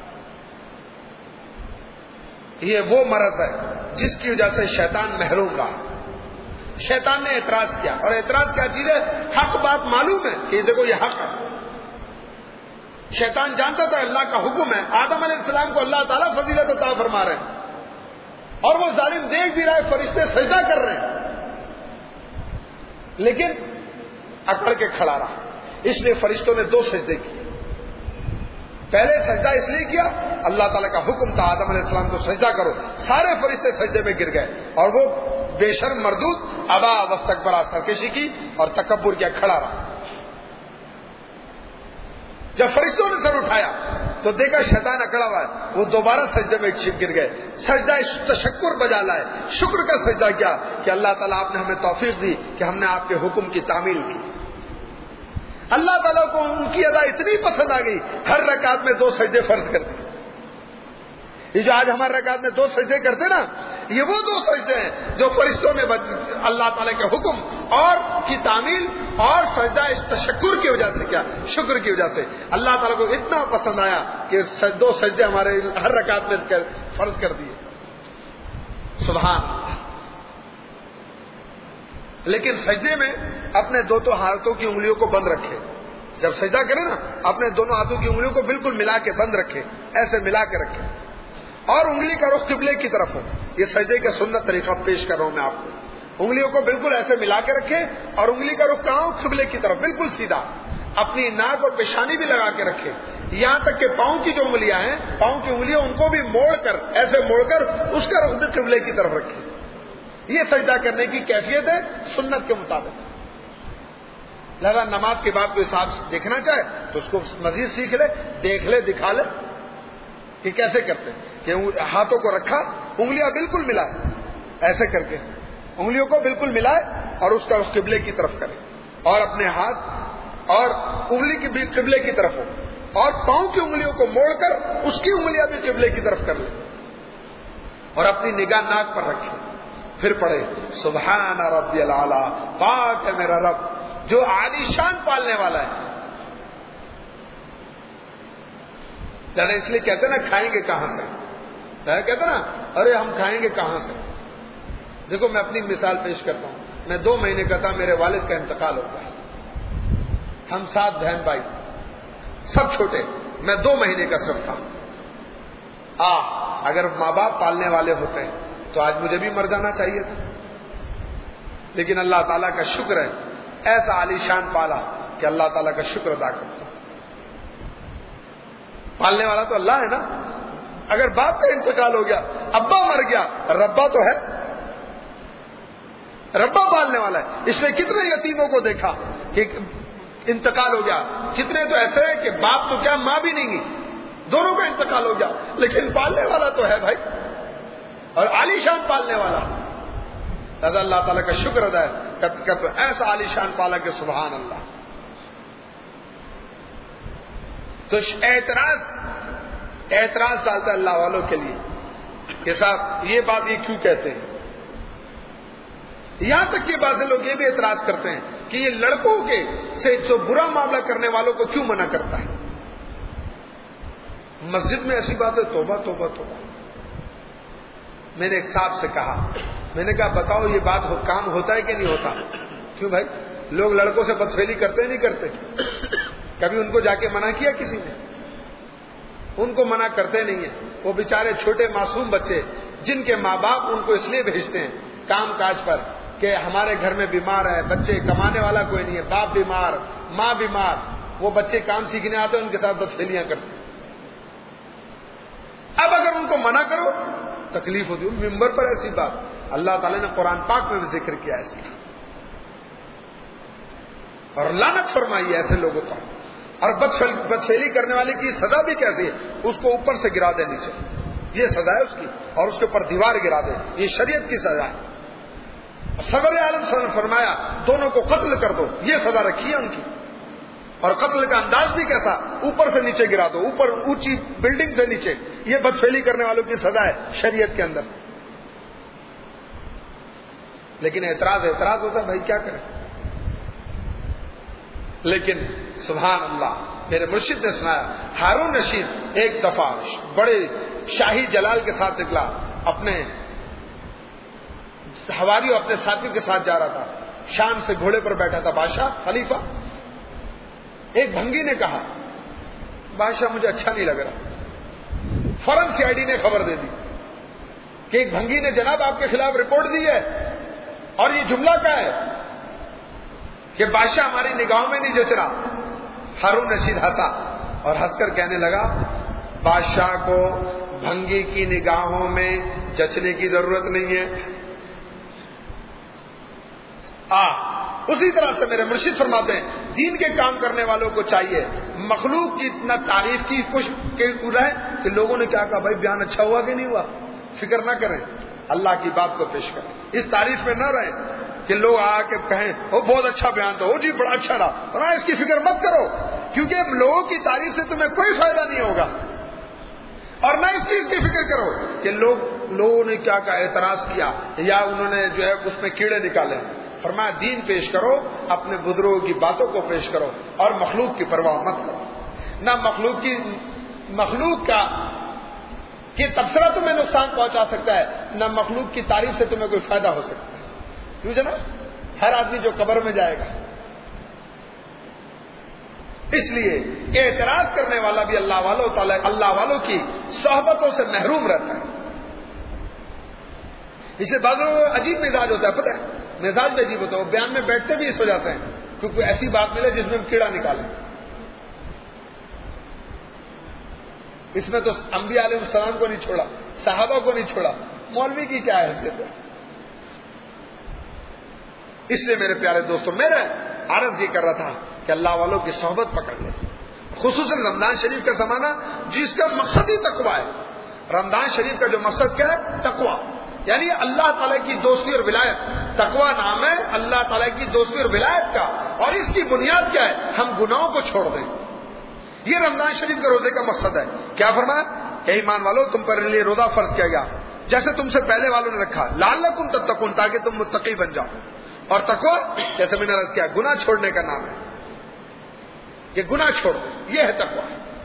یہ وہ مرض ہے جس کی وجہ سے شیطان محروم رہا. شیطان نے اعتراض کیا، اور اعتراض کیا چیز ہے؟ حق بات معلوم ہے کہ دیکھو یہ حق ہے. شیطان جانتا تھا اللہ کا حکم ہے، آدم علیہ السلام کو اللہ تعالیٰ فضیلت عطا فرما رہے ہیں، اور وہ ظالم دیکھ بھی رہا ہے فرشتے سجدہ کر رہے ہیں، لیکن اکڑ کے کھڑا رہا. اس لیے فرشتوں نے دو سجدے کیے. پہلے سجدہ اس لیے کیا، اللہ تعالیٰ کا حکم تھا آدم علیہ السلام کو سجدہ کرو، سارے فرشتے سجدے میں گر گئے، اور وہ بے شرم مردود ابا واستکبر، سرکشی کی اور تکبر کیا، کھڑا رہا. جب فرشتوں نے سر اٹھایا تو دیکھا شیطان اکڑا ہوا ہے, وہ دوبارہ سجدے میں گر گئے. سجدہ تشکر بجا لائے, شکر کا سجدہ کیا کہ اللہ تعالیٰ آپ نے ہمیں توفیق دی کہ ہم نے آپ کے حکم کی تعمیل کی. اللہ تعالیٰ کو ان کی ادا اتنی پسند آ گئی, ہر رکعت میں دو سجدے فرض کر دی. یہ جو آج ہمارے رکعت میں دو سجدے کرتے نا, یہ وہ دو سجدے ہیں جو فرشتوں نے اللہ تعالیٰ کے حکم اور کی تعمیل اور سجدہ تشکر کی وجہ سے کیا, شکر کی وجہ سے اللہ تعالیٰ کو اتنا پسند آیا کہ دو سجدے ہمارے ہر رکعت میں فرض کر دیے. سبحان اللہ. لیکن سجدے میں اپنے دو تو ہاتھوں کی انگلیوں کو بند رکھے. جب سجدہ کرے نا, اپنے دونوں ہاتھوں کی انگلیوں کو بالکل ملا کے بند رکھے, ایسے ملا کے رکھے, اور انگلی کا رخ قبلے کی طرف ہو. یہ سجدے کا سنت طریقہ پیش کر رہا ہوں میں آپ کو. انگلیوں کو بالکل ایسے ملا کے رکھے اور انگلی کا رخ کہاں ہو, قبلے کی طرف, بالکل سیدھا. اپنی ناک اور پیشانی بھی لگا کے رکھے, یہاں تک کہ پاؤں کی جو انگلیاں ہیں, پاؤں کی انگلیاں ان کو بھی موڑ کر, ایسے موڑ کر اس کا رخ بھی قبلے کی طرف رکھے. یہ سجدہ کرنے کی کیفیت ہے سنت کے مطابق. لہذا نماز کے بعد کوئی صاحب دیکھنا چاہے تو اس کو مزید سیکھ لے, دیکھ لے, دکھا لے کہ کیسے کرتے ہیں. کہ ہاتھوں کو رکھا, انگلیاں بالکل ملائے, ایسے کر کے انگلیوں کو بالکل ملائے اور اس کا رخ قبلے کی طرف کرے, اور اپنے ہاتھ اور انگلی کی بھی قبلے کی طرف ہو, اور پاؤں کی انگلیوں کو موڑ کر اس کی انگلیاں بھی قبلے کی طرف کر لے, اور اپنی نگاہ ناک پر رکھے. پھر پڑھے سبحان ربی الاعلی, پاک ہے میرا رب جو عالی شان پالنے والا ہے. اس لیے کہتے ہیں نا کھائیں گے کہاں سے, کہتے ہیں نا ارے ہم کھائیں گے کہاں سے. دیکھو میں اپنی مثال پیش کرتا ہوں. میں دو مہینے کا تھا, میرے والد کا انتقال ہو گیا. ہم سات بہن بھائی, سب چھوٹے, میں دو مہینے کا صرف تھا. آ اگر ماں باپ پالنے والے ہوتے ہیں تو آج مجھے بھی مر جانا چاہیے تھا. لیکن اللہ تعالیٰ کا شکر ہے, ایسا عالی شان پالا کہ اللہ تعالیٰ کا شکر ادا کرتا ہوں. پالنے والا تو اللہ ہے نا. اگر باپ کا انتقال ہو گیا, ابا مر گیا, ربا تو ہے, ربا پالنے والا ہے. اس نے کتنے یتیموں کو دیکھا کہ انتقال ہو گیا, کتنے تو ایسے ہیں کہ باپ تو کیا ماں بھی نہیں گی, دونوں کا انتقال ہو گیا, لیکن پالنے والا تو ہے بھائی, اور عالی شان پالنے والا. لہذا اللہ تعالیٰ کا شکر ادا ہے تو ایسا عالی شان پالا کہ سبحان اللہ. تو اعتراض اعتراض ڈالتا ہے اللہ والوں کے لیے کہ صاحب یہ بات یہ کیوں کہتے ہیں. یہاں تک کہ بعض لوگ یہ بھی اعتراض کرتے ہیں کہ یہ لڑکوں کے سے جو برا معاملہ کرنے والوں کو کیوں منع کرتا ہے. مسجد میں ایسی بات ہے, توبہ توبہ توبہ. میں نے ایک صاحب سے کہا, میں نے کہا بتاؤ یہ بات ہو, کام ہوتا ہے کہ نہیں ہوتا. کیوں بھائی, لوگ لڑکوں سے بدفعلی کرتے نہیں کرتے؟ کبھی ان کو جا کے منع کیا کسی نے؟ ان کو منع کرتے نہیں ہیں. وہ بیچارے چھوٹے معصوم بچے جن کے ماں باپ ان کو اس لیے بھیجتے ہیں کام کاج پر کہ ہمارے گھر میں بیمار ہے بچے, کمانے والا کوئی نہیں ہے, باپ بیمار, ماں بیمار, وہ بچے کام سیکھنے آتے ہیں, ان کے ساتھ بدفعلیاں کرتے ہیں. اب اگر ان کو منع کرو تکلیف ہوتی ہے. ممبر پر ایسی بات اللہ تعالیٰ نے قرآن پاک میں بھی ذکر کیا ہے اس کا, اور لعنت فرمائی ہے ایسے لوگوں پر. اور بدفعلی کرنے والے کی سزا بھی کیسی ہے, اس کو اوپر سے گرا دے نیچے, یہ سزا ہے اس کی, اور اس کے اوپر دیوار گرا دے, یہ شریعت کی سزا ہے. صدر عالم صلی اللہ علیہ وسلم نے فرمایا دونوں کو قتل کر دو, یہ سزا رکھی ہے ان کی. اور قتل کا انداز بھی کیسا, اوپر سے نیچے گرا دو, اوپر اونچی بلڈنگ سے نیچے. یہ بدفعلی کرنے والوں کی سزا ہے شریعت کے اندر. لیکن اعتراض اعتراض ہوتا ہے, بھائی کیا کریں. لیکن سبحان اللہ, میرے مرشد نے سنایا ہارون رشید ایک دفعہ بڑے شاہی جلال کے ساتھ نکلا, اپنے حواریوں اپنے ساتھیوں کے ساتھ جا رہا تھا. شان سے گھوڑے پر بیٹھا تھا بادشاہ خلیفہ. ایک بھنگی نے کہا بادشاہ مجھے اچھا نہیں لگ رہا. فوراً سی آئی ڈی نے خبر دے دی کہ ایک بھنگی نے جناب آپ کے خلاف رپورٹ دی ہے, اور یہ جملہ کیا ہے کہ بادشاہ ہماری نگاہوں میں نہیں جچ رہا. ہارون رشید ہنسا اور ہنس کر کہنے لگا بادشاہ کو بھنگی کی نگاہوں میں جچنے کی ضرورت نہیں ہے. آ اسی طرح سے میرے مرشد فرماتے ہیں دین کے کام کرنے والوں کو چاہیے مخلوق کی اتنا تعریف کی کچھ رہے کہ لوگوں نے کیا کہا بھائی بیان اچھا ہوا کہ نہیں ہوا، فکر نہ کریں، اللہ کی بات کو پیش کریں، اس تعریف میں نہ رہیں کہ لوگ آ کے کہیں وہ بہت اچھا بیان تھا، وہ جی بڑا اچھا رہا، اور اس کی فکر مت کرو، کیونکہ لوگوں کی تعریف سے تمہیں کوئی فائدہ نہیں ہوگا، اور نہ اس چیز کی فکر کرو کہ لوگ لوگوں نے کیا کہا، اعتراض کیا یا انہوں نے جو ہے اس میں کیڑے نکالے۔ فرمایا دین پیش کرو، اپنے بزرگوں کی باتوں کو پیش کرو، اور مخلوق کی پرواہ مت کرو۔ نہ مخلوق کی مخلوق کا کہ تبصرہ تمہیں نقصان پہنچا سکتا ہے، نہ مخلوق کی تعریف سے تمہیں کوئی فائدہ ہو سکتا ہے۔ کیوں جناب؟ ہر آدمی جو قبر میں جائے گا، اس لیے اعتراض کرنے والا بھی اللہ والوں تعالی اللہ والوں کی صحبتوں سے محروم رہتا ہے۔ اس لیے بعض لوگوں کا عجیب مزاج ہوتا ہے، پتہ ہے مزاج بھی عجیب ہوتا ہے، وہ بیان میں بیٹھتے بھی اس وجہ سے ہیں کیونکہ ایسی بات ملے جس میں ہم کیڑا نکالیں۔ اس میں تو انبیاء علیہ السلام کو نہیں چھوڑا، صحابہ کو نہیں چھوڑا، مولوی کی کیا حیثیت ہے؟ اس لیے میرے پیارے دوستوں میرا عرض یہ کر رہا تھا کہ اللہ والوں کی صحبت پکڑ لیں، خصوصاً رمضان شریف کا زمانہ جس کا مقصد ہی تقویٰ ہے۔ رمضان شریف کا جو مقصد کیا ہے؟ تقویٰ، یعنی اللہ تعالیٰ کی دوستی اور ولایت۔ تقویٰ نام ہے اللہ تعالیٰ کی دوستی اور ولایت کا، اور اس کی بنیاد کیا ہے؟ ہم گناہوں کو چھوڑ دیں۔ یہ رمضان شریف کے روزے کا مقصد ہے۔ کیا فرمایا؟ اے ایمان والو تم پر لیے روزہ فرض کیا گیا جیسے تم سے پہلے والوں نے رکھا، لعلکم تتقون، تاکہ تم متقی بن جاؤ۔ اور تقویٰ جیسے میں نے عرض کیا گناہ چھوڑنے کا نام ہے، کہ گناہ چھوڑ دو، یہ ہے تقویٰ۔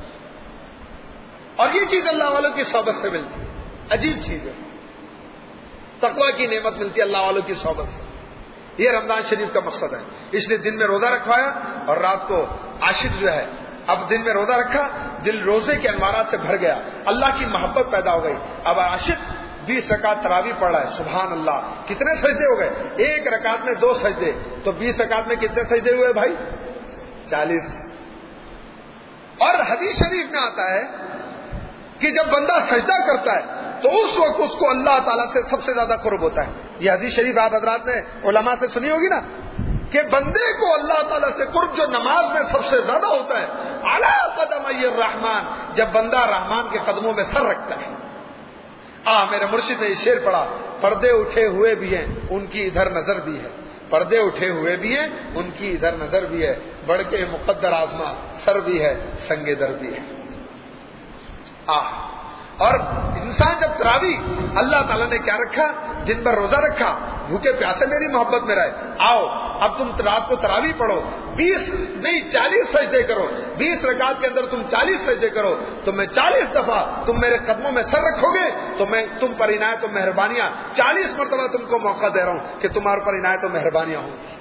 اور یہ چیز اللہ والوں کی صحبت سے ملتی ہے، عجیب چیز ہے، تقویٰ کی نعمت ملتی ہے اللہ والوں کی صحبت سے۔ یہ رمضان شریف کا مقصد ہے، اس لیے دن میں روزہ رکھوایا اور رات کو عاشق جو ہے، اب دن میں روزہ رکھا، دل روزے کے انوارات سے بھر گیا، اللہ کی محبت پیدا ہو گئی۔ اب عاشق بیس رکعت تراویح پڑھ رہا ہے، سبحان اللہ، کتنے سجدے ہو گئے؟ ایک رکعت میں دو سجدے، تو بیس رکعت میں کتنے سجدے ہوئے بھائی؟ چالیس۔ اور حدیث شریف میں آتا ہے کہ جب بندہ سجدہ کرتا ہے تو اس وقت اس کو اللہ تعالیٰ سے سب سے زیادہ قرب ہوتا ہے۔ یہ حدیث شریف آپ حضرات نے علماء سے سنی ہوگی نا، کہ بندے کو اللہ تعالیٰ سے قرب جو نماز میں سب سے زیادہ ہوتا ہے، اعلیٰ قدم الرحمن، جب بندہ رحمان کے قدموں میں سر رکھتا ہے۔ آ میرے مرشد نے یہ شعر پڑھا، پردے اٹھے ہوئے بھی ہیں ان کی ادھر نظر بھی ہے، پردے اٹھے ہوئے بھی ہیں ان کی ادھر نظر بھی ہے، بڑھ کے مقدر آزما سر بھی ہے سنگ در بھی ہے۔ آہ اور انسان جب تراویح اللہ تعالیٰ نے کیا رکھا، دن بھر روزہ رکھا، بھوکے پیاسے میری محبت میں رہے، آؤ اب تم رات کو تراویح پڑھو، بیس نہیں چالیس سجدے کرو، بیس رکعت کے اندر تم چالیس سجدے کرو، تو میں چالیس دفعہ تم میرے قدموں میں سر رکھو گے تو میں تم پر عنایت و مہربانیاں چالیس مرتبہ تم کو موقع دے رہا ہوں کہ تمہارے پر عنایت و مہربانیاں ہوں گی۔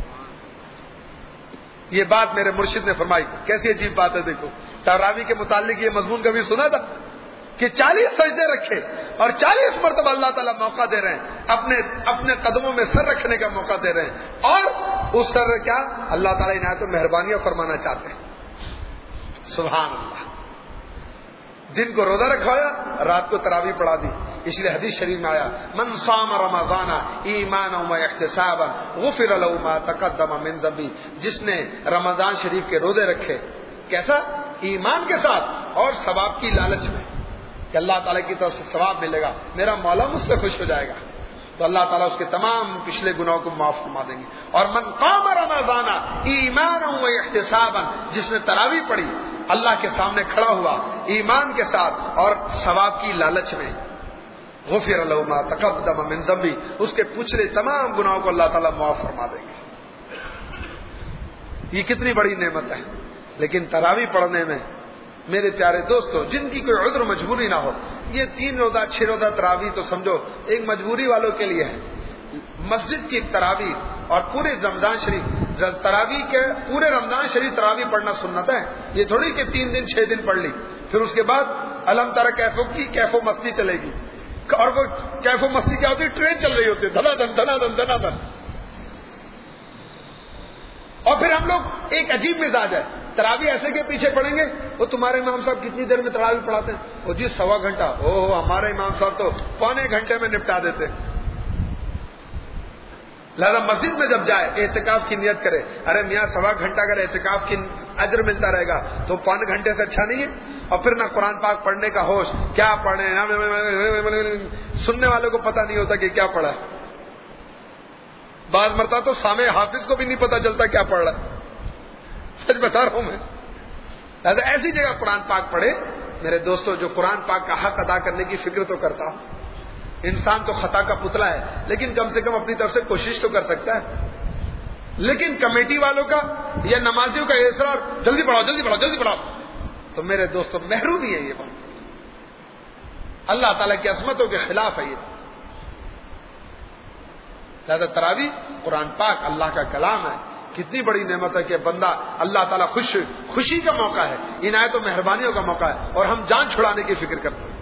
یہ بات میرے مرشد نے فرمائی، کیسی عجیب بات ہے، دیکھو تراویح کے متعلق یہ مضمون کبھی سنا تھا کہ چالیس سجدے رکھے اور چالیس مرتبہ اللہ تعالیٰ موقع دے رہے ہیں، اپنے اپنے قدموں میں سر رکھنے کا موقع دے رہے ہیں، اور اس سر کیا اللہ تعالیٰ عنایت و مہربانیاں فرمانا چاہتے ہیں۔ سبحان اللہ۔ دن کو روزہ رکھوایا، رات کو تراویح پڑھا دی، اس لیے حدیث شریف میں آیا من صام رمضان ایمانا و احتسابا غفر له ما تقدم من ذنبه، جس نے رمضان شریف کے روزے رکھے، کیسا؟ ایمان کے ساتھ اور ثواب کی لالچ میں کہ اللہ تعالیٰ کی طرف سے ثواب ملے گا، میرا مولا مجھ سے خوش ہو جائے گا، تو اللہ تعالیٰ اس کے تمام پچھلے گناہوں کو معاف فرما دیں گے۔ اور من قام رمضان ایمانا و احتسابا، جس نے تراویح پڑھی، اللہ کے سامنے کھڑا ہوا ایمان کے ساتھ اور ثواب کی لالچ میں، غفر له ما تقدم من ذنبه، اس کے پچھلے تمام گناہوں کو اللہ تعالیٰ معاف فرما دیں گے۔ یہ کتنی بڑی نعمت ہے۔ لیکن تراویح پڑھنے میں میرے پیارے دوستو، جن کی کوئی عذر مجبوری نہ ہو، یہ تین روزہ چھ روزہ تراویح تو سمجھو ایک مجبوری والوں کے لیے ہے۔ مسجد کی تراویح اور پورے رمضان شریف تراویح کے پورے رمضان شریف تراویح پڑھنا سنت ہے، یہ تھوڑی کہ تین دن چھ دن پڑھ لی پھر اس کے بعد الم تر کیفو کی کیفو مستی چلے گی، اور وہ کیفو مستی کیا ہوتی ہے؟ ٹرین چل رہی ہوتی ہے، دھنا دھن دھنا دھن دھنا دھن۔ اور پھر ہم لوگ ایک عجیب مزاج ہے، تراویح ایسے کے پیچھے پڑھیں گے، وہ تمہارے امام صاحب کتنی دیر میں تراویح پڑھاتے ہیں؟ وہ جی سوا گھنٹہ، او ہمارے امام صاحب تو پونے گھنٹے میں نپٹا دیتے۔ لہذا مسجد میں جب جائے اعتکاف کی نیت کرے. ارے میاں سوا گھنٹہ اگر اعتکاف کی اجر ملتا رہے گا تو پونے گھنٹے سے اچھا نہیں ہے. اور پھر نہ قرآن پاک پڑھنے کا ہوش, کیا پڑھے, سننے والوں کو پتہ نہیں ہوتا کہ کیا پڑھا. بعض مرتبہ تو سامع حافظ کو بھی نہیں پتا چلتا کیا پڑھ رہا ہے, سچ بتا رہا ہوں میں. لہذا ایسی جگہ قرآن پاک پڑھے. میرے دوستو, جو قرآن پاک کا حق ادا کرنے کی فکر تو کرتا ہوں. انسان تو خطا کا پتلا ہے, لیکن کم سے کم اپنی طرف سے کوشش تو کر سکتا ہے. لیکن کمیٹی والوں کا یا نمازیوں کا اصرار, جلدی پڑھاؤ جلدی پڑھاؤ جلدی پڑھاؤ, تو میرے دوستو محرومی ہے یہ بات. اللہ تعالیٰ کی عظمتوں کے خلاف ہے یہ. لہذا تراویح قرآن پاک اللہ کا کلام ہے. کتنی بڑی نعمت ہے کہ بندہ اللہ تعالیٰ خوش خوشی کا موقع ہے, عنایت و مہربانیوں کا موقع ہے, اور ہم جان چھڑانے کی فکر کرتے ہیں.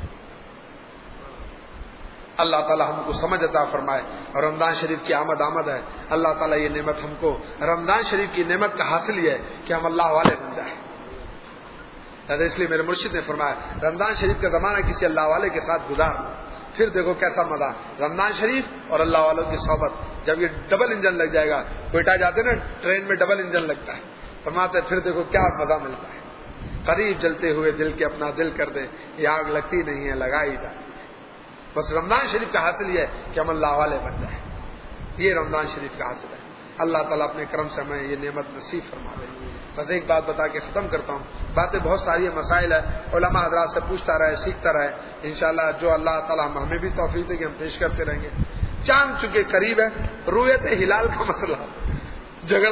اللہ تعالیٰ ہم کو سمجھ عطا فرمائے. اور رمضان شریف کی آمد آمد ہے. اللہ تعالیٰ یہ نعمت ہم کو, رمضان شریف کی نعمت کا حاصل یہ ہے کہ ہم اللہ والے بن جائیں. اس لیے میرے مرشد نے فرمایا رمضان شریف کا زمانہ کسی اللہ والے کے ساتھ گزار, پھر دیکھو کیسا مزہ. رمضان شریف اور اللہ والوں کی صحبت, جب یہ ڈبل انجن لگ جائے گا, کوئٹہ جاتے نا ٹرین میں ڈبل انجن لگتا ہے, فرماتے پھر دیکھو کیا مزہ ملتا ہے. قریب جلتے ہوئے دل کے اپنا دل کر دے, یہ آگ لگتی نہیں ہے لگائی جائے. بس رمضان شریف کا حاصل یہ ہے کہ ہم اللہ والے بن جائیں. یہ رمضان شریف کا حاصل ہے. اللہ تعالیٰ اپنے کرم سے ہمیں یہ نعمت نصیب فرما دے. بس ایک بات بتا کے ختم کرتا ہوں. باتیں بہت ساری مسائل ہے, علماء حضرات سے پوچھتا رہے, سیکھتا رہے. انشاءاللہ جو اللہ تعالیٰ ہمیں بھی توفیق دے کہ ہم پیش کرتے رہیں گے. چاند چونکہ قریب ہے, رؤیت ہلال کا مسئلہ جھگڑا,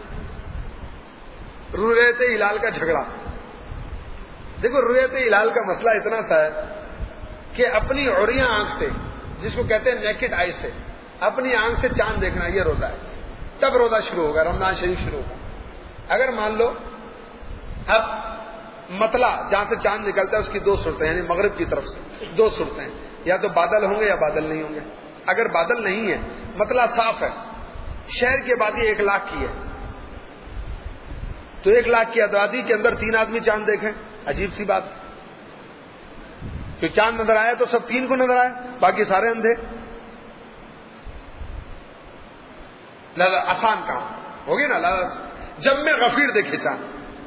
رؤیت ہلال کا جھگڑا. دیکھو رؤیت ہلال کا مسئلہ اتنا سا ہے کہ اپنی عریاں آنکھ سے, جس کو کہتے ہیں نیکڈ آئی سے, اپنی آنکھ سے چاند دیکھنا یہ روزہ ہے. تب روزہ شروع ہوگا, رمضان شریف شروع ہوگا. اگر مان لو اب مطلع جہاں سے چاند نکلتا ہے اس کی دو صورتیں, یعنی مغرب کی طرف سے دو صورتیں, یا تو بادل ہوں گے یا بادل نہیں ہوں گے. اگر بادل نہیں ہے, مطلع صاف ہے, شہر کی آبادی ایک لاکھ کی ہے, تو ایک لاکھ کی آبادی کے اندر تین آدمی چاند دیکھیں, عجیب سی بات. کہ چاند نظر آیا تو سب تین کو نظر آیا, باقی سارے اندھے. لہذا آسان کام ہوگی نا, لہذا جب میں غفیر دیکھے چاند.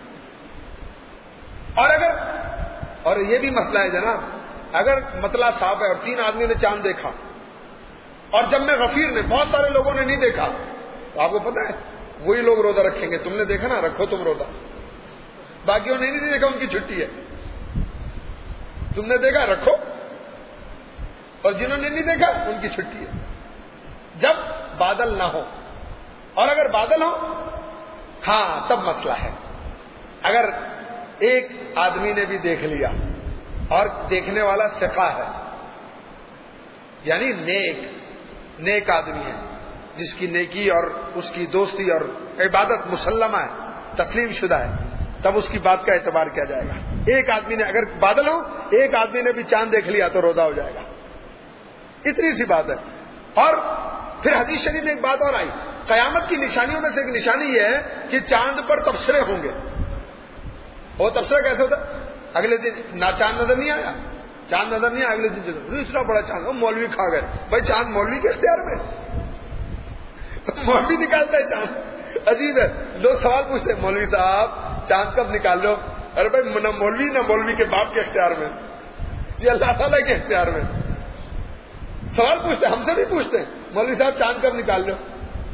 اور اگر اور یہ بھی مسئلہ ہے جناب, اگر مطلع صاف ہے اور تین آدمی نے چاند دیکھا, اور جب میں غفیر نے, بہت سارے لوگوں نے نہیں دیکھا, تو آپ کو پتا ہے وہی لوگ روزہ رکھیں گے. تم نے دیکھا نا, رکھو تم روزہ. باقیوں نے نہیں دیکھا, ان کی چھٹی ہے. تم نے دیکھا, رکھو, اور جنہوں نے نہیں دیکھا ان کی چھٹی ہے. جب بادل نہ ہو, اور اگر بادل ہو ہاں تب مسئلہ ہے. اگر ایک آدمی نے بھی دیکھ لیا اور دیکھنے والا ثقہ ہے, یعنی نیک نیک آدمی ہے, جس کی نیکی اور اس کی دوستی اور عبادت مسلمہ ہے, تسلیم شدہ ہے, تب اس کی بات کا اعتبار کیا جائے گا. ایک آدمی نے, اگر بادل ہو, ایک آدمی نے بھی چاند دیکھ لیا تو روزہ ہو جائے گا. اتنی سی بات ہے. اور پھر حدیث شریف میں ایک بات اور آئی, قیامت کی نشانیوں میں سے ایک نشانی یہ ہے کہ چاند پر تبصرے ہوں گے. وہ تبصرہ کیسے ہوتا ہے؟ اگلے دن نہ چاند نظر نہیں آیا, چاند نظر نہیں آیا, اگلے دن دوسرا بڑا چاند, مولوی کھا گئے. بھائی چاند مولوی کے اختیار میں, مولوی نکالتا ہے چاند. عجیب ہے. لوگ سوال پوچھتے ہیں, مولوی صاحب چاند کب نکال لو؟ ارے بھائی نہ مولوی نہ مولوی کے باپ کے اختیار میں, یہ اللہ تعالیٰ کے اختیار میں. سوال پوچھتے, ہم سے بھی پوچھتے ہیں, مولوی صاحب چاند کب نکال لو؟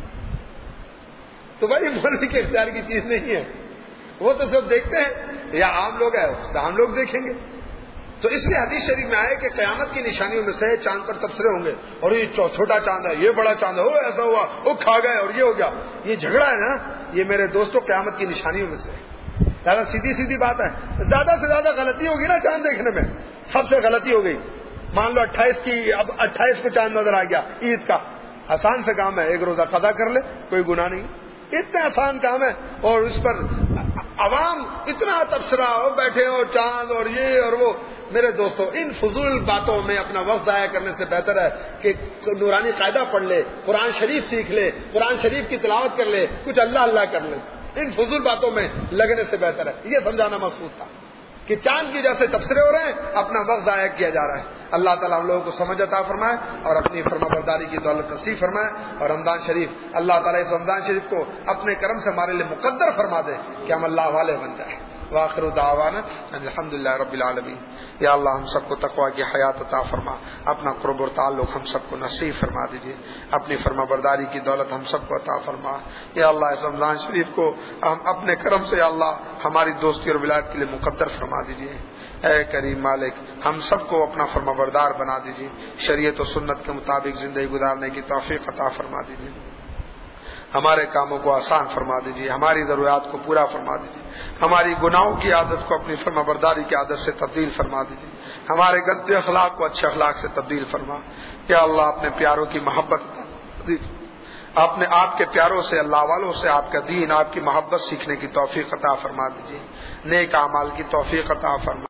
تو بھائی مولوی کے اختیار کی چیز نہیں ہے, وہ تو سب دیکھتے ہیں, یا عام لوگ ہیں عام لوگ دیکھیں گے. تو اس لیے حدیث شریف میں آئے کہ قیامت کی نشانیوں میں سے چاند پر تبصرے ہوں گے, اور یہ چھوٹا چاند ہے, یہ بڑا چاند ہے, وہ ایسا ہوا, وہ کھا گئے, اور یہ ہو گیا. یہ جھگڑا ہے نا, یہ میرے دوستوں قیامت کی نشانیوں میں سے. زیادہ سیدھی سیدھی بات ہے. زیادہ سے زیادہ غلطی ہوگی نا چاند دیکھنے میں, سب سے غلطی ہو گئی. مان لو اٹھائیس کی, اب اٹھائیس کو چاند نظر آ گیا عید کا, آسان سے کام ہے, ایک روزہ قضا کر لے, کوئی گناہ نہیں. اتنا آسان کام ہے. اور اس پر عوام اتنا تبصرہ ہو بیٹھے, اور چاند اور یہ اور وہ. میرے دوستو, ان فضول باتوں میں اپنا وقت ضائع کرنے سے بہتر ہے کہ نورانی قاعدہ پڑھ لے, قرآن شریف سیکھ لے, قرآن شریف کی تلاوت کر لے, کچھ اللہ اللہ کر لے. ان فضول باتوں میں لگنے سے بہتر ہے. یہ سمجھانا مقصود تھا کہ چاند کی جیسے تبصرے ہو رہے ہیں, اپنا وقت ضائع کیا جا رہا ہے. اللہ تعالیٰ ہم لوگوں کو سمجھ عطا فرمائے اور اپنی فرما برداری کی دولت نصیب فرمائے، اور رمضان شریف اللہ تعالیٰ اس رمضان شریف کو اپنے کرم سے ہمارے لیے مقدر فرما دے کہ ہم اللہ والے بن جائیں۔ وآخر دعوانا الحمدللہ رب العالمین۔ یا اللہ ہم سب کو تقوی کی حیات عطا فرما، اپنا قرب اور تعلق ہم سب کو نصیب فرما دیجیے، اپنی فرما برداری کی دولت ہم سب کو عطا فرما۔ یا اللہ اس رمضان شریف کو ہم اپنے کرم سے یا اللہ ہماری دوستی اور ولایت کے لیے مقدر فرما دیجیے۔ اے کریم مالک ہم سب کو اپنا فرما بردار بنا دیجیے، شریعت و سنت کے مطابق زندگی گزارنے کی توفیق عطا فرما دیجیے، ہمارے کاموں کو آسان فرما دیجیے، ہماری ضروریات کو پورا فرما دیجیے، ہماری گناہوں کی عادت کو اپنی فرما برداری کی عادت سے تبدیل فرما دیجیے، ہمارے گندے اخلاق کو اچھے اخلاق سے تبدیل فرما۔ یا اللہ اپنے پیاروں کی محبت آپ نے آپ کے پیاروں سے، اللہ والوں سے آپ کا دین، آپ کی محبت سیکھنے کی توفیق عطا فرما دیجیے، نیک اعمال کی توفیق عطا فرما۔